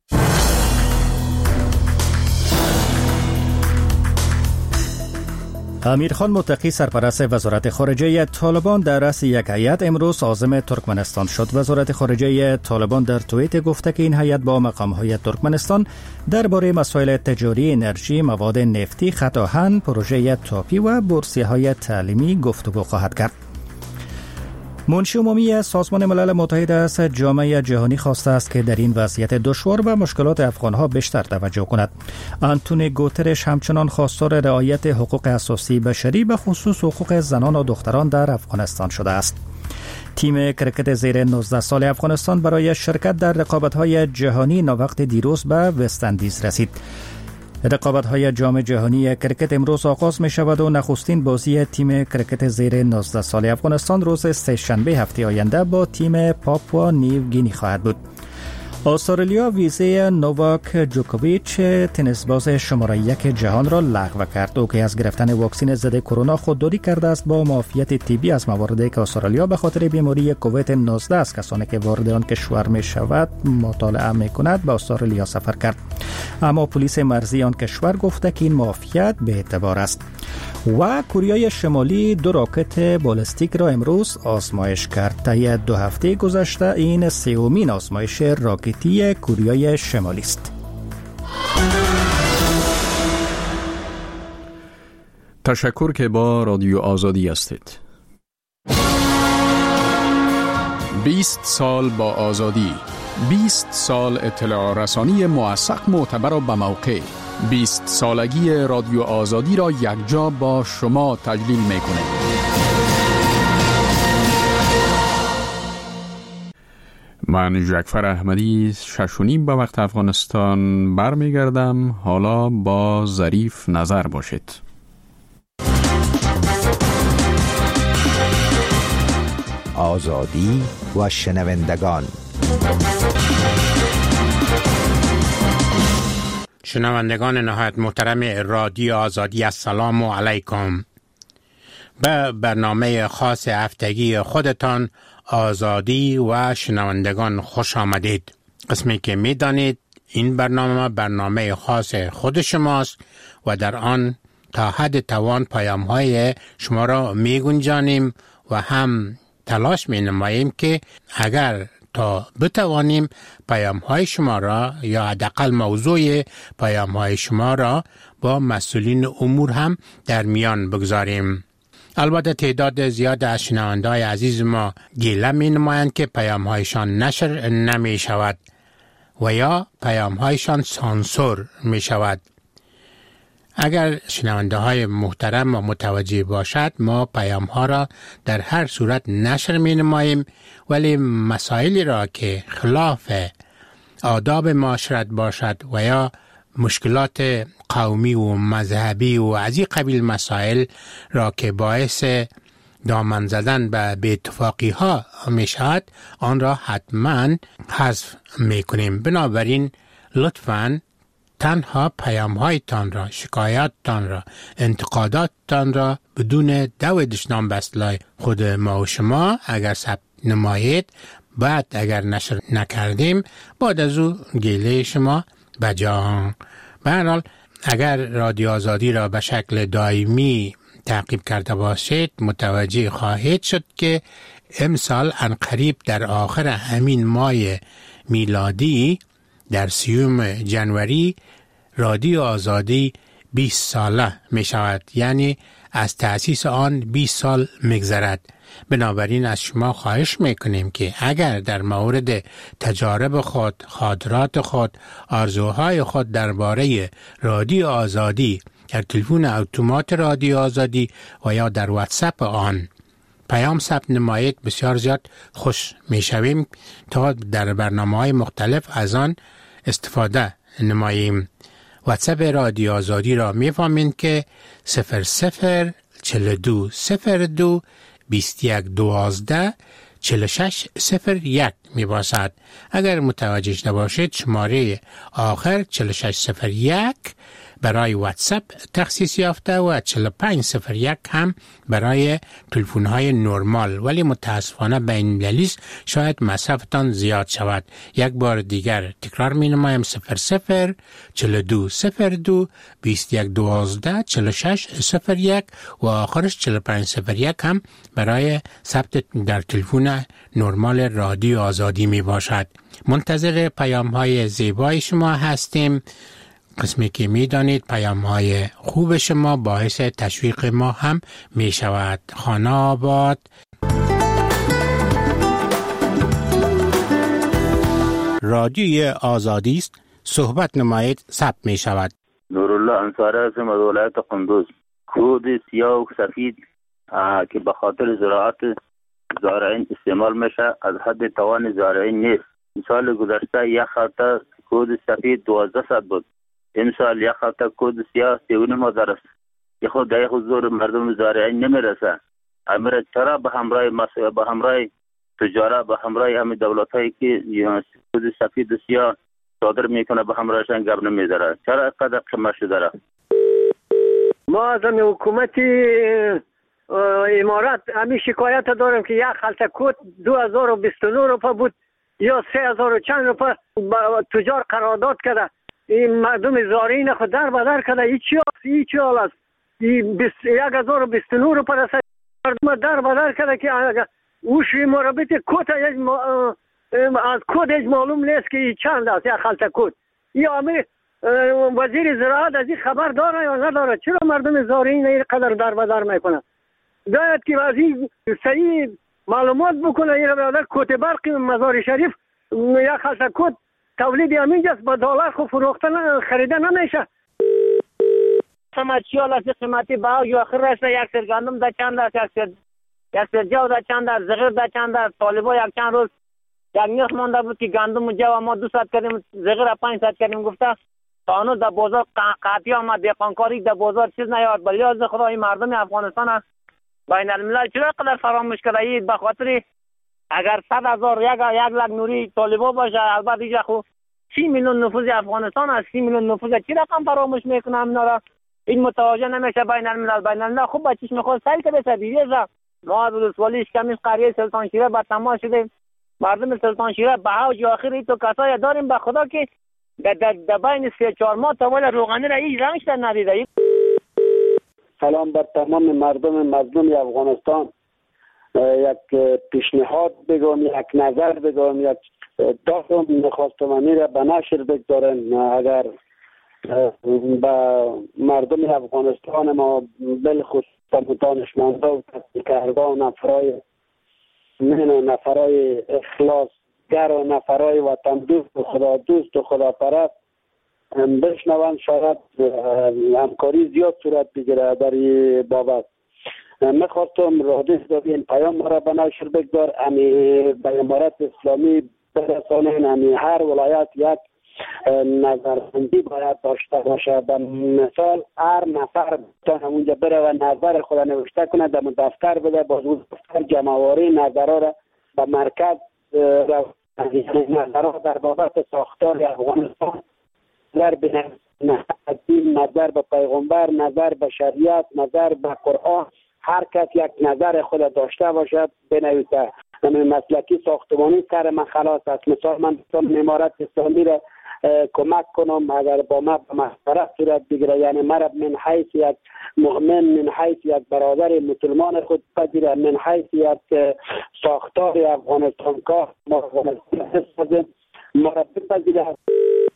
امیرخان متقی سرپرست وزارت خارجه طالبان در رأس یک هیئت امروز عازم ترکمنستان شد. وزارت خارجه طالبان در توییت گفته که این هیئت با مقام‌های ترکمنستان درباره مسائل تجاری، انرژی، مواد نفتی، خط آهن، پروژه تاپی و بورسیه‌های تعلیمی گفتگو خواهد کرد. منشی عمومی سازمان ملل متحد از جامعه جهانی خواسته است که در این وضعیت دشوار و مشکلات افغانها بیشتر توجه کند. آنتونی گوترش همچنان خواستار رعایت حقوق اساسی بشری به خصوص حقوق زنان و دختران در افغانستان شده است. تیم کرکت زیر نوزده سال افغانستان برای شرکت در رقابت‌های جهانی ناوقت دیروز به وست اندیز رسید. رقابت‌های جام جهانی کرکت امروز آغاز می شود و نخستین بازی تیم کرکت زیر نوزده سال افغانستان روز سه‌شنبه هفته آینده با تیم پاپوا نیو گینی خواهد بود. استرالیا ویزه نوواک جوکوویچ تنیس باز شماره یک جهان را لغو کرد. او که از گرفتن واکسن ضد کرونا خودداری کرده است با معافیت طبی از مواردی که استرالیا به خاطر بیماری کووید نوزده از کسانی که وارد آن کشور می شود مطالعه می کند به استرالیا سفر کرد. اما پلیس مرزی آن کشور گفته که این معافیت به اعتبار است. و کوریای شمالی دو راکت بالستیک را امروز آزمایش کرد. طی دو هفته گذشته این سومین آزمایش راکتی کوریای شمالی است. تشکر که با رادیو آزادی هستید. بیست سال با آزادی، بیست سال اطلاع رسانی موثق، معتبر و بموقع. بیست سالگی رادیو آزادی را یکجا با شما تجلیل می‌کنه. من جعفر احمدی شش و نیم به وقت افغانستان برمیگردم. حالا با ظریف نظر باشید. آزادی و شنوندگان. شنوندگان نهایت محترم رادیو آزادی، السلام علیکم. به برنامه خاص هفتگی خودتان آزادی و شنوندگان خوش آمدید. قسمی که می دانید این برنامه برنامه خاص خود شماست و در آن تا حد توان پیام های شما را می گنجانیم و هم تلاش می نماییم که اگر تا بتوانیم پیام های شما را یا حداقل موضوع پیام های شما را با مسئولین امور هم در میان بگذاریم. البته تعداد زیاد از شنونده‌های عزیز ما گله می نمایند که پیام هایشان نشر نمی شود و یا پیام هایشان سانسور می شود. اگر شنونده های محترم و متوجه باشد، ما پیام ها را در هر صورت نشر می نماییم، ولی مسائلی را که خلاف آداب معاشرت باشد و یا مشکلات قومی و مذهبی و از این قبیل مسائل را که باعث دامن زدن به بی‌اتفاقی ها می شود، آن را حتما حذف می کنیم. بنابراین لطفاً تنها پیام هایتان را، شکایات تان را، انتقادات تان را بدون دو دشنام بسلای خود ما و شما اگر ثبت نمایید، بعد اگر نشر نکردیم بعد از او گیله شما بجا. به هر حال اگر رادیو آزادی را به شکل دائمی تعقیب کرده باشید، متوجه خواهید شد که امسال عنقریب در آخر همین ماه میلادی در سیوم جنوری رادیو آزادی بیست ساله می شود، یعنی از تأسیس آن بیست سال می‌گذرد. بنابراین از شما خواهش میکنیم که اگر در مورد تجارب خود، خاطرات خود، آرزوهای خود درباره رادیو آزادی در تلفن اتومات رادیو آزادی و یا در واتساپ آن پیام ثبت نمایید، بسیار زیاد خوش میشویم تا در برنامه‌های مختلف از آن استفاده نماییم. واتساپ رادیو آزادی را میفهمید که صفر صفر چهل و دو صفر دو بیست و یک دوازده چهل و شش صفر یک می باشد. اگر متوجه نباشید شماره آخر چهل و شش صفر یک برای واتساپ تخصیص یافته و چهل و پنج صفر یک هم برای تلفن های نرمال، ولی متاسفانه بین المللی شاید مصرفتان زیاد شود. یک بار دیگر تکرار می نمایم صفر صفر چهل و دو صفر دو بیست و یک دوازده چهل و شش صفر یک و آخرش چهل و پنج صفر یک هم برای ثبت در تلفن نرمال رادیو آزادی می باشد. منتظر پیام های زیبای شما هستیم. قسمی که می دانید پیام های خوب شما باعث تشویق ما هم می شود. خانه آباد. رادیوی آزادی است، صحبت نمایید، ثبت می شود. نورالله انصاری هستم از ولایت قندوز. کود سیاه و سفید که به خاطر زراعت زارعین استعمال میشه از حد توان زارعین نیست. سال گذشته یک خطه کود سفید دوازده صد بود، امسال یک خطه کود سیاه سیونه مادر است. یه خود در حضور مردم زارعین نمیرسه. امیر چرا به همراه مسئله به همراه تجارت به همراه همه دولت هایی که کود سفید و سیاه صادر میکنه به همراهشان گپ نمیداره؟ چرا اینقدر قیمت شده؟ ما از همین حکومتی امارات همین شکایت دارم که یک خلطه کود دو هزار و بیست و نه روپه بود یا سه هزار و چند روپه تجار قرارداد کرده. این مردم زارعین خود در بدر کرده. این چی است؟ این چی حال است؟ یک هزار و بیست و نه روپه رسید مردم در بدر کرده که اوش مربط کود از کود هیچ معلوم نیست که چند است یک خلطه کود. یا همین وزیر زراعت از این خبر داره یا نداره؟ چرا مردم زارعین اینقدر در بدر میکنه؟ باید که از این صحیح معلومات بکنه. این برادر کوت برق مزار شریف یک خلطه کود تولید همینجاست، با دلار خو فروختن خریده نمیشه. سمت چیال است قیمتی با یا آخر رسته یک سر گندم در چند است، یک سر یک سر جو در چند است، زغیر در چند است. طالبا یک چند روز یک نیخ مانده بود که گندم و جو ما دو صد کردیم، زغیر پنج صد کردیم. گفته تا هنوز در بازار قاطی آمد، دهقانکاری در بازار چیز نیاد. ولی از خدا این مردم افغانستان بین الملل چرا قدر فراموش کرده؟ این به خاطر اگر صد هزار یک یک لک نوری طالبا باشه، البته اینجا خو سی میلیون نفوذ افغانستان است. سی میلیون نفوذ چی رقم فراموش میکنه؟ اینا این متوجه نمیشه. بین الملل بین الملل خوب بچش میخواد سیل که بشه دیگه. ما ولسوالی اشکمیش قریه سلطان شیره با تماس شده. مردم سلطان شیره به اوج آخر این تو کسایی داریم به خدا که در در بین سه چهار ماه تاول روغنی را هیچ رنگش در ندیده. سلام بر تمام مردم مظلوم افغانستان. یک پیشنهاد بگم، یک نظر بگم، یک داستان میخواستم امیر را به نشر بگذارن. اگر به مردم افغانستان ما بالخصوص دانشمندا و تحقیقگران، نفرای من نفرای اخلاصگر و نفرای وطن دوست و خدا دوست و خدا پرست بشنوند، شاید همکاری زیاد صورت بگیره در این بابت. میخواستم رادیو این پیام مرا به نشر بگذار، امی به امارت اسلامی برسانین. امی هر ولایت یک نظربندی باید داشته باشه. به مثال هر نفر بتونه اونجا بره و نظر خود نوشته کنه، در دفتر بده، باز اون دفتر جمعواری نظرها را به مرکز نظرها در بابت ساختار افغانستان، نظر به دین، نظر به پیغمبر، نظر به شریعت، نظر به قرآن، هر کس یک نظر خود داشته باشد بنویسه. من مسلکی ساختمانی سر من خلاص است. مثال من بتونم امارت اسلامی را کمک کنم اگر با ما به مشورت صورت بگیره، یعنی مرا من حیث یک مؤمن، من حیث یک برادر مسلمان خود پذیره، من حیث یک ساختار افغانستان کار ما افغانستان ما را بپذیره.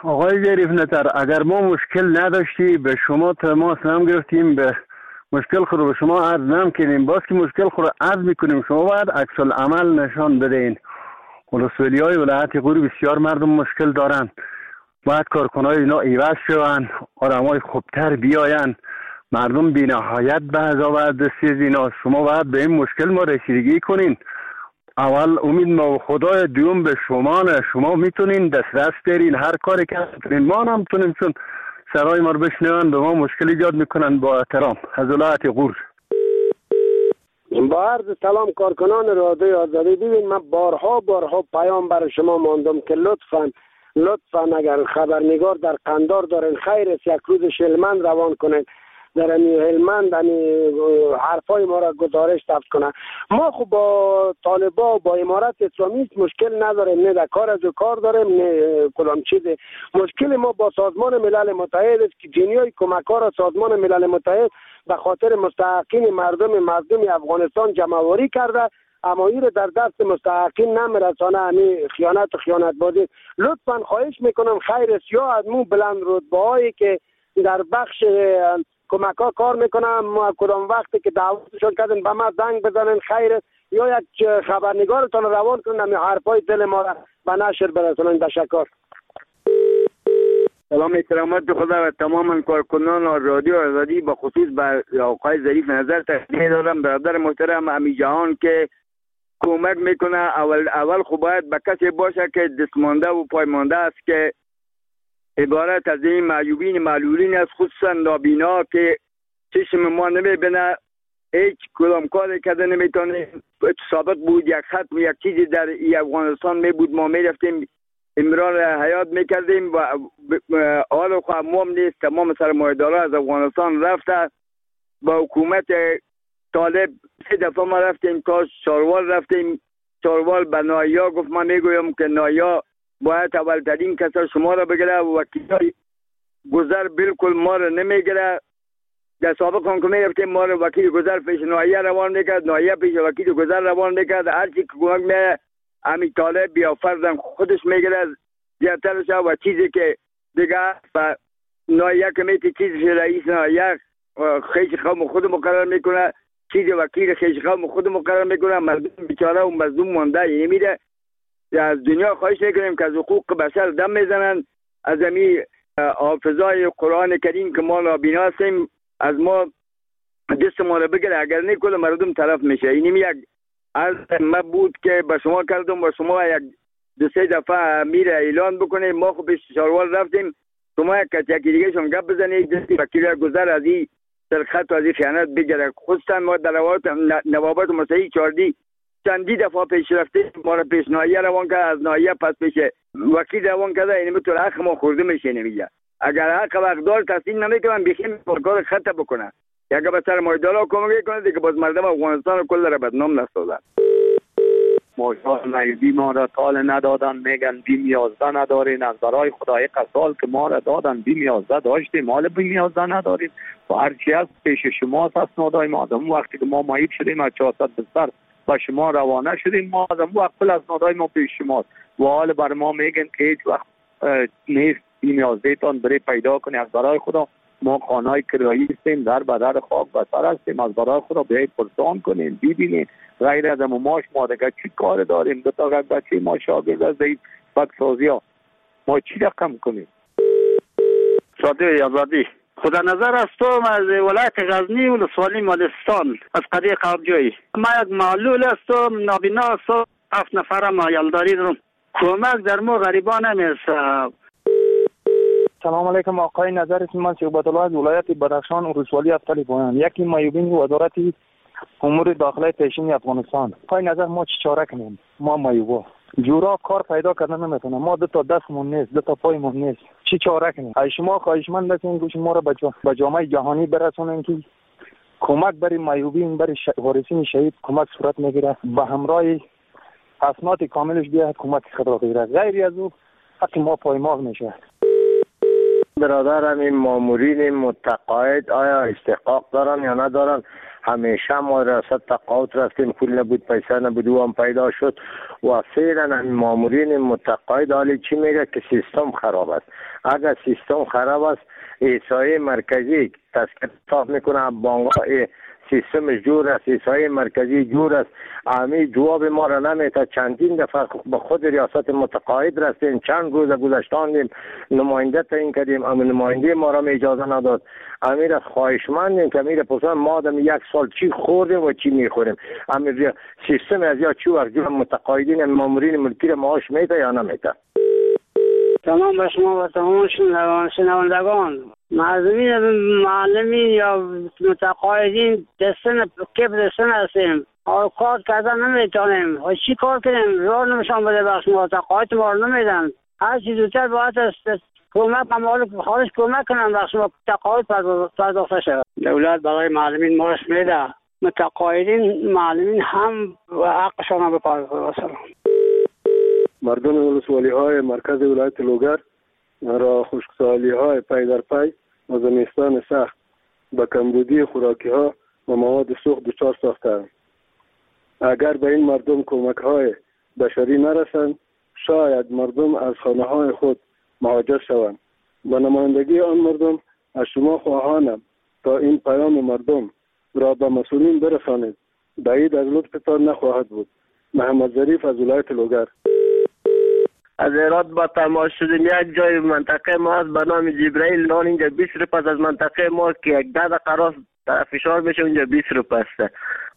آقای ظریف نطر، اگر ما مشکل نداشتی به شما تماس نم گرفتیم، به مشکل خود رو به شما عرض نم کنیم، باز که مشکل خود رو عرض میکنیم شما باید عکس العمل نشان بدین. ولسوالی های ولایت غور بسیار مردم مشکل دارن، باید کارکنای اینا ایواز شوند، آدم های خوبتر بیاین، مردم بی نهایت به عذاب دستی اینا. شما باید به این مشکل ما رسیدگی کنین. اول امید ما و خدای، دوم به شما نه. شما میتونین دسترس دارین، هر کاری که میتونین، ما هم میتونیم، چون سرای ما رو بشنون به ما مشکل ایجاد میکنن. با احترام از ولایت غور. با عرض سلام کارکنان رادیو آزادی. ببین من بارها بارها پیام برای شما ماندم که لطفاً لطفاً اگر خبرنگار در قندار دارین خیر است یک روز هلمند روان کنین، در هلمند حرفای ما را گزارش ثبت کنه. ما خب با طالبا و با امارت اسلامی مشکل نداریم، نه در کار از کار داریم نه کلام چیزی. مشکل ما با سازمان ملل متحد است که جنیای کمک ها را سازمان ملل متحد به خاطر مستحقین مردم مردم افغانستان جمع‌آوری کرده، اما این در دست مستحقین نمیرسانه. همین خیانت و خیانت بازی. لطفاً خواهش میکنم خیر است یا از مو بلند رتبه هایی که در بخش کمک ها کار میکنم، ما کدام وقتی که دعوتشون کردن به ما زنگ بزنن خیر است، یا یک خبرنگارتان روان کنن همین حرفای دل ما را به نشر برسونن. تشکر. سلام احترامات خدا و تمام کارکنان رادیو آزادی. با خصوص به آقای ظریف نظر تقدیم دارم. برادر محترم امی جهان که کمک میکنه، اول اول خب باید به کسی باشه که دستمانده و پایمانده است، که عبارت از این معیوبین معلولین است، خصوصا نابینا که چشم ما نمیبینه، هیچ کدام کاری کرده نمیتونه. سابق بود یک خط و یک چیزی در افغانستان می بود، ما میرفتیم امرار حیات میکردیم و حال خواهم موم نیست. تمام سرمایه‌دارا از افغانستان رفته. با حکومت طالب سه دفعه ما رفتیم، تا چاروال رفتیم. چاروال به نایا گفت ما میگویم که نایا باید اولترین کسا شما را بگیره و وکیل گذر بالکل ما را نمیگیره. در سابق هم که میرفتیم ما را وکیل گذر پیش نایا روان میکرد، نایا پیش وکیل گذر روان میکرد. هرچی که کمک میه امی طالب بیا فرضاً خودش میگیره زیادترش، و چیزی که دیگه و نایا کمیتی چیزی رئیس نایا خیش قوم خود مقرر میکنه، چیزی وکیل خیش قوم خود مقرر میکنه. مردم بیچاره و مظلوم مانده. یعنی میده از دنیا خواهش میکنیم که از حقوق بشر دم میزنن، از امی حافظای قرآن کریم که ما نابینا هستیم از ما دست ما رو بگیره، اگر نه کل مردم طرف میشه. اینی یک از ما بود که به شما کردم و شما یک دو سه دفعه میره اعلان بکنه. ما خب به چاروال رفتیم، شما یک کتیکی دیگه شون گپ بزنید دستی وکیل گذر از این سرخط و از این خیانت بگیره. خصوصا ما در نوابت مسیحی چاردی چندی دفعه پیش رفته، ما را پیش نایه روان کرد، از نایه پس پیش وکیل روان کرده. اینی بطور حق ما خورده میشه نمیگه. اگر حق و اقدار تحصیل نمیکنن بخیم کار خطا بکنن، یا اگر به سرمایه‌دارا کمک کنه دیگه باز مردم افغانستان کل را بدنام نسازن. ماشاءالله معیوبی ما را تال ندادن، میگن بیم یازده ندارین. از برای خدای قسال که ما را دادن بیم یازده داشتیم، مال بیم یازده نداریم و هرچی از پیش شما هست نادای ما. آدم وقتی که ما معیوب شدیم از چهارصد بستر با شما روانه شدیم، ما آدم وقت پل از نادای ما پیش شما و حال بر ما میگن که هیچ وقت نیست بیم یازده تان برای پیدا کنی. از برای خدا ما خانهای کرایی هستیم، در بدر خاک بسر هستیم. از برای خدا بیایید پرسان کنیم ببینیم غیر از ماش ما دیگه چی کار داریم؟ دو تا بچه ما شاگرد از این فکسازی ها ما چی رقم کنیم؟ رادیو آزادی. خدا نظر هستم از ولایت غزنی و ولسوالی مالستان از قریه قابجویی. ما یک معلول هستم، نابینا هستم، هفت نفره ما یلداری دارم. کمک در ما غریبان نمیرسه. سلام علیکم آقای نظر اسم من شعبت الله از ولایت بدخشان و ولسوالی افتالی پایان. یکی معیوبین وزارت امور داخلی پیشین افغانستان. آقای نظر ما چی چاره کنیم؟ ما معیوبا جورا کار پیدا کردن نمیتونه، ما دو تا دستمون نیست، دو تا پایمون نیست، چی چاره کنیم؟ ای شما خواهشمند هستین گوش ما را به جامعه جهانی برسونین که کمک برای معیوبین، برای وارثین شهید کمک صورت میگیره، به همراه اسناد کاملش بیاد کمک خود را بگیره. غیر از او حق ما پایمال میشه. برادرم این مامورین متقاعد آیا استحقاق دارن یا ندارن؟ همیشه ما ریاست تقاعد رفتیم، پول نبود، پیسه نبود، او هم پیدا شد و فعلا این مامورین متقاعد حالی چی میگه که سیستم خراب است. اگر سیستم خراب است، احصایه مرکزی تذکر صاف میکنه، بانک‌ها سیستمش جور است، احصایه مرکزی جور است، امی جواب ما را نمیده. چندین دفعه به خود ریاست متقاعد رفتیم، چند روز گذشتاندیم، نماینده تعیین کردیم، اما نماینده ما را اجازه نداد. امیر خواهشمندیم که امیر پسند ما دم یک سال چی خوردیم و چی میخوریم. امیر سیستم از یا چی وقت جور متقاعدین مامورین ملکی را معاش میده یا نمیده؟ تمام به شما و تمام شنوندگان، معلمین معلمین یا متقاعدین دستن کپ دستن هستیم، کار کردن نمیتونیم و چی کار کنیم؟ راه نمیشان بده بخش ما، تقاعد ما رو نمیدن. هر چی زودتر باید است کمک ممالک خارج کمک کنن بخش ما تقاعد پرداخته شود. دولت برای معلمین معاش میده، متقاعدین معلمین هم و حقشان رو بپردازه. مردم ولسوالی های مرکز ولایت لوگر را خشکسالی های پی در پی و زمستان سخت به کمبودی خوراکی ها و مواد سوخت دچار ساختند. اگر به این مردم کمک های بشری نرسند، شاید مردم از خانه های خود مهاجر شوند. با نمایندگی آن مردم از شما خواهانم تا این پیام مردم را به مسئولین برسانید. بعید از لطفتان نخواهد بود. محمد ظریف از ولایت لوگر. از هرات با تماس شدیم، یک جای منطقه ما هست به نام جبرائیل نان، اینجا بیست روپیه از منطقه ما که یک ده دقیقه راست فشار بشه اونجا بیست روپیه است.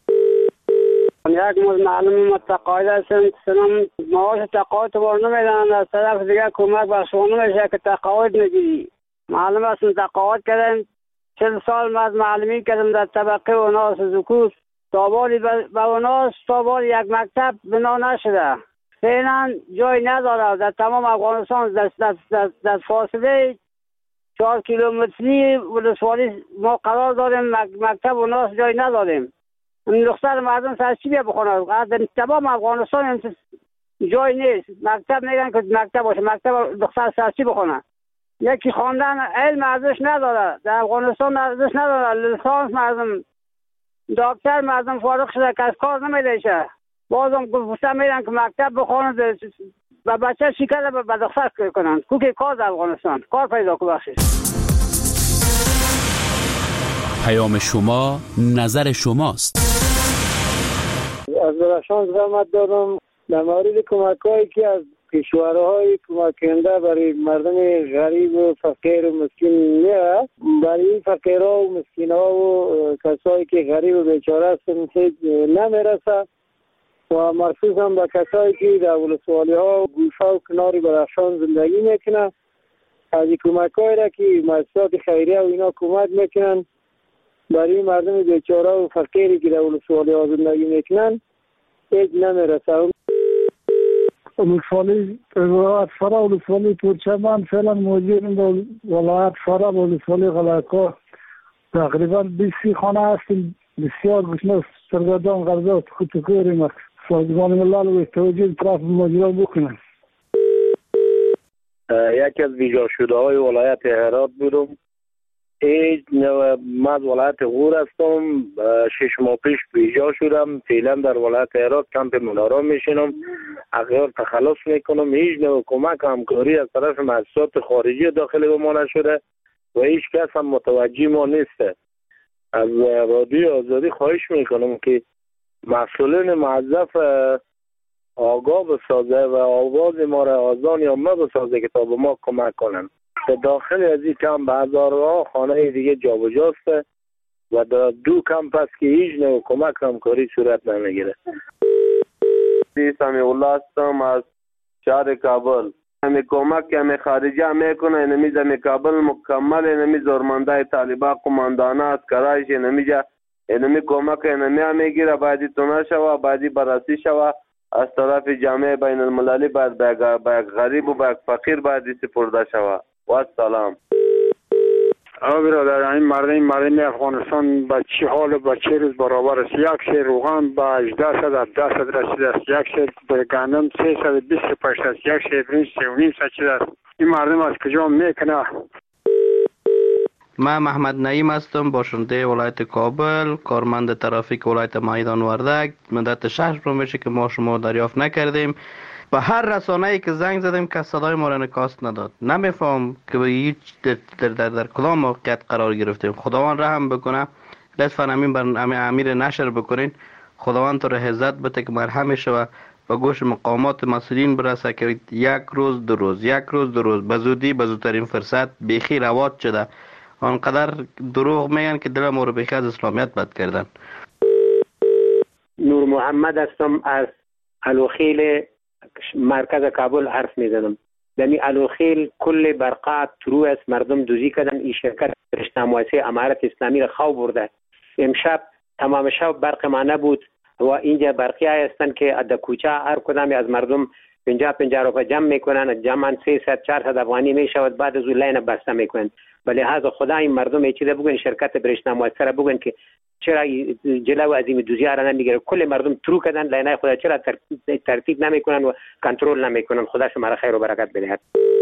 یک موز معلم متقاعد هستم، سنم معاش تقاعد بار نمیدن، از طرف دیگه کمک به شما نمیشه که تقاعد نگیری. معلم هستم تقاعد کردم، چل سال ما از معلمی کردم در طبقه و ناس زکوس، تابالی به وناس تابال یک مکتب بنا نشده. فعلا جای نداره در تمام افغانستان، در, در, در, در فاصله چهار کیلومتری ولسوالی ما قرار داریم، مکتب و ناس جای نداریم. دختر مردم سر چی بیا بخونه؟ در تمام افغانستان جای نیست، مکتب میگن که مکتب باشه، مکتب دختر سر چی بخونه؟ یکی خواندن علم ارزش نداره، در افغانستان ارزش نداره، لیسانس مردم دکتر مردم فارغ شده که از کار نمیده، بازم گفتم میرن که مکتب بخونن و بچه شکر به دختر کنن، کوکی کار در افغانستان کار پیدا که بخشید. پیام شما نظر شماست. از درخشان زحمت دارم در مورد کمک هایی که از کشورهای کمک کننده برای مردم غریب و فقیر و مسکین میره، برای فقیرها و مسکینها و کسایی که غریب و بیچاره هستن نمیرسه و مخصوص هم به کسایی که در ولسوالی ها و گوشه و کنار درخشان زندگی میکنن. از این کمک هایی را که مؤسسات خیریه و اینا کمک میکنن برای مردم بیچاره و فقیری که در ولسوالی ها زندگی میکنن هیچ نمیرسه. ولسوالی ولایت فرا ولسوالی پورچمان فعلا موجودیم در ولایت فرا ولسوالی غلقا تقریبا بیست خانه هستیم، بسیار گشنه سرگردان غرضات خودتکوریم. سازمان ملل و توجیه طرف ماجرا بکنن. یکی از ویژا شده های ولایت هرات بودم. ایج من از ولایت غور هستم، شش ماه پیش ویژا شدم. فعلا در ولایت هرات کمپ منارا میشینم، اغیار تخلص میکنم. هیچ نوع کمک همکاری از طرف مؤسسات خارجی داخل به ما نشده و هیچ کس هم متوجه ما نیست. از رادیو آزادی خواهش میکنم که مسئولین موظف آگاه بسازه و آواز ما را آزان یا ما بسازه که تا به ما کمک کنن. در داخل از این کمپ هزارها خانه دیگه جابجاست و در دو کمپ است که هیچ نوع کمک همکاری صورت نمیگیره. سمیع الله هستم از شهر کابل. همی کمک که همی خارجی هم میکنه، اینمی زمی کابل مکمل، اینمی زورمنده طالبا قماندانه اسکرایش اینمی جا اینمی کمک اینمی هم میگیره. باید تونه شوه، باید بررسی شوه از طرف جامعه بین المللی، باید به غریب و به فقیر باید سپرده شوه. و سلام. آقا برادر، این مردم این مردم افغانستان به چی حال و به چه روز برابر است؟ یک سیر روغن به هجده صد هفده صد رسیده است، یک سیر گندم سه صد و بیست و پنج است، یک سیر برنج سه و نیم صد شده است. این مردم از کجا میکنه؟ من محمد نعیم هستم، باشنده ولایت کابل، کارمند ترافیک ولایت میدان وردک. مدت شهر رو میشه که ما شما دریافت نکردیم. به هر رسانه‌ای که زنگ زدیم که صدای ما را انعکاس نداد. نمیفهم که به هیچ در, در, در, در کدام موقعیت قرار گرفتیم. خداوند رحم بکنه. لطفاً امین بر امیر نشر بکنین. خداوند تو را عزت بده که مرحم شوه و گوش مقامات مسئولین برسه که یک روز دو روز یک روز دو روز به زودی به زودترین فرصت بیخی روات شده. آنقدر دروغ میگن که دل ما رو بیخی از اسلامیت بد کردن. نور محمد هستم، از الوخیل مرکز کابل حرف میزنم. دمی الوخیل کل برقات ترو است، مردم دوزی کردن. این شرکت رشته مؤسسه امارت اسلامی را خو برده. امشب تمام شب برق ما نبود و اینجا برقی هستند که از کوچه هر کدام از مردم پنجاه پنجاه روپیه جمع میکنن، جمعا سیصد چهارصد افغانی میشود، بعد از اون لاین بسته میکنن. ولی لحاظ خدا این مردم ایچیده بگن، شرکت برشته مؤسسه بگن که چرا جلو از این دوزی را نمیگیره. کل مردم ترو کردن لاین خدا، چرا ترتیب نمیکنن و کنترل نمیکنن. خدا شما را خیر و برکت بده.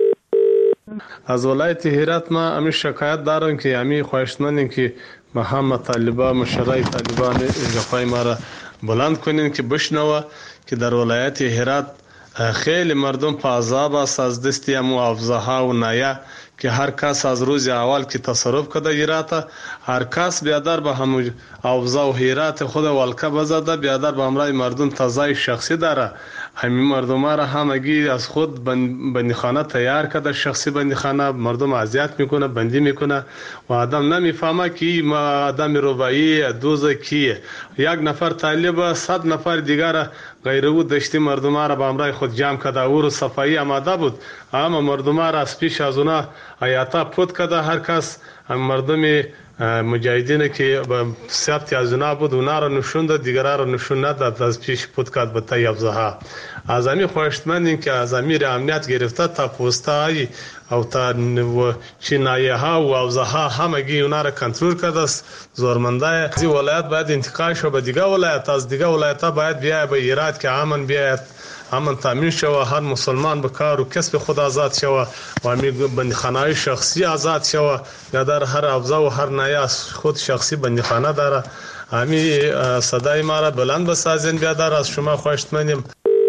از ولایت هرات ما امی شکایت دارم که امی خواهشمندیم که محمد طالبان مشرای طالبان جفای ما را بلند کنین که بشنوه که در ولایت هرات خیلی مردم په عذاب است از دست امو افزاها و نایه که هر کس از روز اول که تصرف کده هرات، هر کس بیادر به همو افزا و هرات خود ولکه بزده، بیادر به امرای مردم تزای شخصی داره. همین مردم را همگی از خود بندیخانه تیار کرده، شخصی بندیخانه. مردم اذیت میکنه، بندی میکنه و آدم نمیفهمه که این آدم ربایی دوزه کیه. یک نفر طالب صد نفر دیگر غیر او دشتی مردم را به امرای خود جمع کرده. او رو صفایی آماده بود، اما مردم را از پیش از اونا آیاتا پود کرده. هر کس مردم مجاهدین که به ثبت از اونا بود اونا را نشون داد، دیگران را نشون نداد، از پیش پود کرد به تای افزاها. از امی خواهشمندیم که از امیر امنیت گرفته تا پوستای او تا چینایه ها و افزاها همگی اونا را کنترل کرده است. زورمنده از این ولایت باید انتقال شو به دیگه ولایت، از دیگه ولایت ها باید بیاید به هرات که امن بیاید، امن تامین شوه، هر مسلمان به کار و کسب خود آزاد شوه و امی بندیخانه شخصی آزاد شوه. یا در هر افزا و هر نایه از خود شخصی بندیخانه داره. امی صدای ما را بلند بسازین بیادر، از شما خواهشمندیم.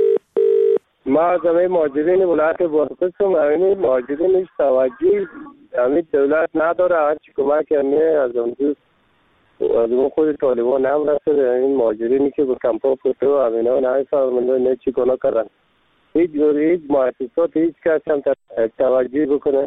ما از همه مهاجرین ولایت بادغیس هم، همین مهاجرین هیچ توجهی همین دولت نداره. هرچی کمک همه از اون دوست از اون خود طالبان هم رسده. این مهاجرینی که به کمپا پوته و همین ها نه فرمانده نه چی کنه کردن. هیچ دوری هیچ مؤسسات هیچ کس هم توجهی بکنه.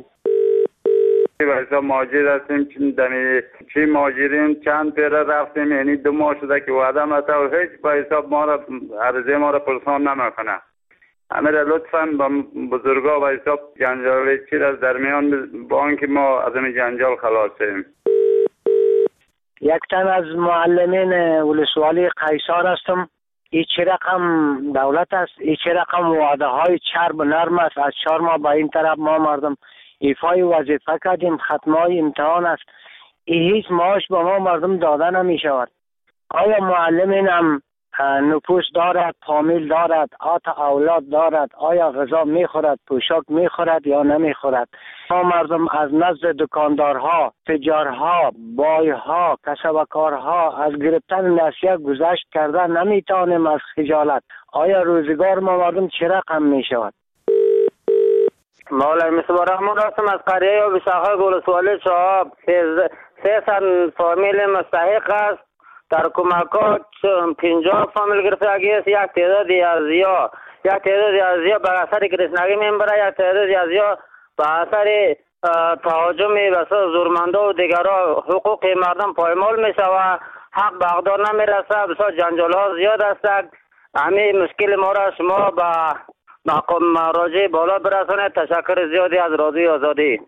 بایسا مهاجر هستیم، دمی چی مهاجرین چند پیره رفتیم، یعنی دو ماه شده که وعده مته و هیچ بایسا ما را عرضه ما را پرسان نمیکنه. امیر لطفاً با بزرگا و حساب جنجال چی از درمیان با آنکه ما از این جنجال خلاصیم. یک تن از معلمین ولسوالی قیصر هستم. این چه رقم دولت است، این چه رقم وعده های چرب نرم است. از چهار ماه با این طرف ما مردم ایفای وظیفه کردیم، ختمای امتحان است. این هیچ معاش با ما مردم داده نمی شود. آیا معلمین هم نفوس دارد، فامیل دارد، آت اولاد دارد؟ آیا غذا میخورد، پوشاک میخورد یا نمیخورد؟ ما مردم از نزد دکاندارها، تجارها، بایها، کسبکارها از گرفتن نصیحت گذشت کرده نمیتوانیم از خجالت. آیا روزگار ما مردم چه رقم میشود؟ مولا مصباح رحمان هستم از قریه و بشاخه ولسوالی شهاب. سیصد فامیل مستحق است. در کمکات پنجاه فامیل گرفتگی است. یک تعدادی از یا یک تعدادی از یا به اثر گرسنگی میبره، یک تعدادی از یا به اثر تهاجم بسیار زورمنده و دیگرها حقوق مردم پایمال میشود، حق به اقدار نمیرسه، بسیار جنجال ها زیاد است. همین مشکل ما را شما به مقام مراجع بالا برسانید. تشکر زیادی از رادیو آزادی.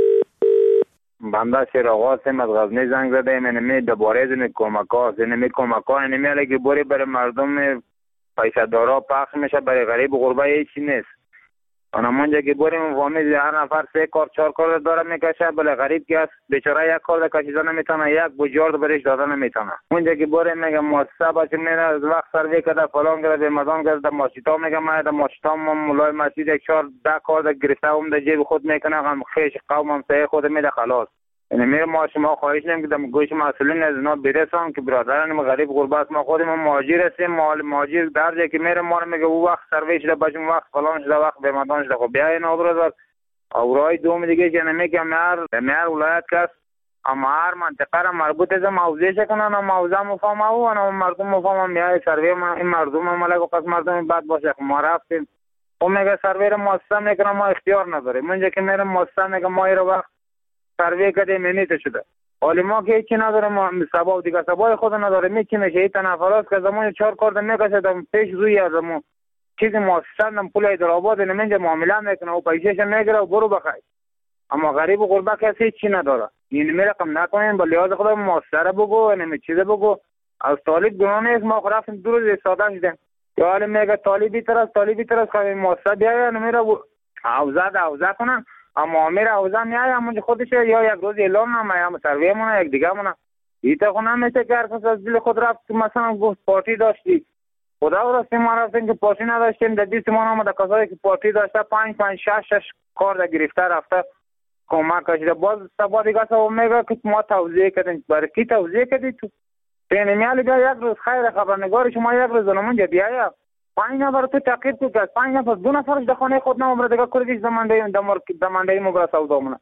بنده شیراغ هستم، از غزنی زنگ زده ایم. اینمی دوباره این کمک ها اینمی کمک ها اینمی علیه بوری برای مردم پیسه دارا پخش میشه، برای غریب غربه هیچی نیست. اونمونجا که بوریم فامیل هر نفر سه کار چهار کار داره میکشه، بله غریب که است بیچاره یک کار کشیدن نمیتونه، یک بجارد برش دادن نمیتونه. اونجا که بوریم میگه مؤسسه باشه میره از وقت سروی کرده فلان کرده مردم کرده ماشیتا میگه ما در ماشیتا ما مولای مسجد یک چهار ده کار گرفته هم در جیب خود میکنه، هم خیش قوم هم سه خود میده خلاص. یعنی میره ما شما خواهش نمیم که دم گوش مسئولین از اینا برسان که برادران ما غریب غربت ما خودمون مهاجر هستیم، مال مهاجر در جایی که میره ما رو میگه او وقت سروی شده باشیم، وقت فلان شده، وقت بمدان شده. خب بیا اینا برادر او رای دوم دیگه که نمیگم هر هر ولایت کس اما هر منطقه را مربوط از موضوعش کنن، موضوع مفهوم او و مردم مفهوم میای سروی ما این مردم ملک و قسم مردم بعد باشه. ما رفتیم او میگه سروی را مؤسسه میکنه، ما اختیار نداریم. اونجا که میره مؤسسه میگه ما این وقت سروی کردیم منیت شده، حالی ما که هیچی نداریم، ما سبا دیگه سبای خود نداریم. میچی میشه این تنفرات که زمان چهار کارد میکشه پیش روی ازمون چیزی مؤسسه نم پول ایدرآباد نمینجا معامله میکنه و پیشش میگیره و برو بخیر. اما غریب و غربه کسی هیچی نداره. این می رقم نکنین با لحاظ خدا مؤسسه را بگو نمی چیزه بگو. از طالب گناه نیست، ما رفتیم دو روز ساده شدیم که حالی میگه طالبی ترس طالبی ترس که مؤسسه بیایه نمیره حوزه ده حوزه کنن، اما امیر حوزه میایه همونجا خودش یا یک روز اعلام نمه یا سروی مونه یک دیگه مونه. ایتا خونه میشه که هر کس از دل خود رفت مثلا گفت پارتی داشتی خدا و راستی ما رفتیم که پارتی نداشتیم در دیست ما نامده کسایی که پارتی داشته پنج پنج شش شش کار در گرفته رفته کمک کشیده. باز سبا دیگه سبا میگه که ما توضیح کردیم. برای کی توضیح کردی تو؟ پینی میالی بیا یک روز خیر خبرنگار شما یک روز زنمونجا بیایا پنج نفر تو تقیب تو کس پنج نفر دو نفرش در خانه خود نمبر دیگه کردیش زمانده دمانده ایمو برا سودا مونه.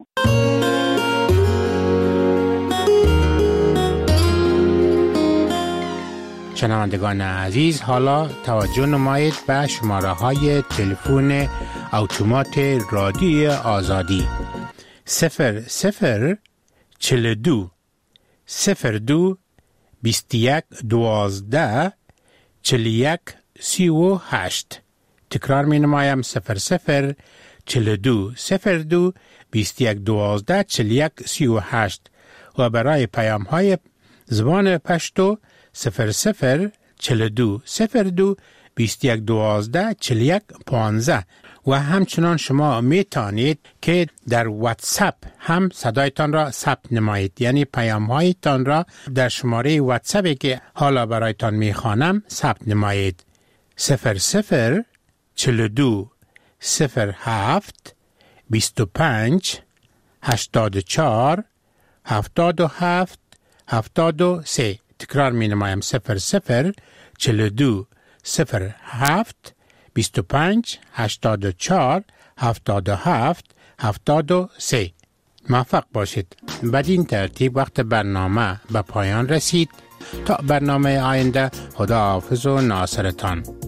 شنوندگان عزیز، حالا توجه نمایید به شماره های تلفن اتومات رادیو آزادی صفر صفر چل دو صفر دو بیست یک دوازده چل یک سی و هشت. تکرار می نمایم صفر صفر چل دو صفر دو بیست یک دوازده چل یک سی و هشت و برای پیام های زبان پشتو صفر صفر چل دو صفر دو بیست یک دوازده چل یک پانزده. و همچنان شما می توانید که در واتساپ هم صدایتان را ثبت نمایید، یعنی پیام هایتان را در شماره واتساپی که حالا برایتان می خوانم ثبت نمایید. صفر صفر چل دو صفر هفت بیست و پنج هشتاد و چهار هفتاد و هفت هفتاد و سه. تکرار می نمایم صفر صفر چل دو صفر هفت بیست و پنج هشتاد و چهار هفتاد و هفت هفتاد و سه. موفق باشید. بدین ترتیب وقت برنامه به پایان رسید. تا برنامه آینده خدا حافظ و ناصرتان.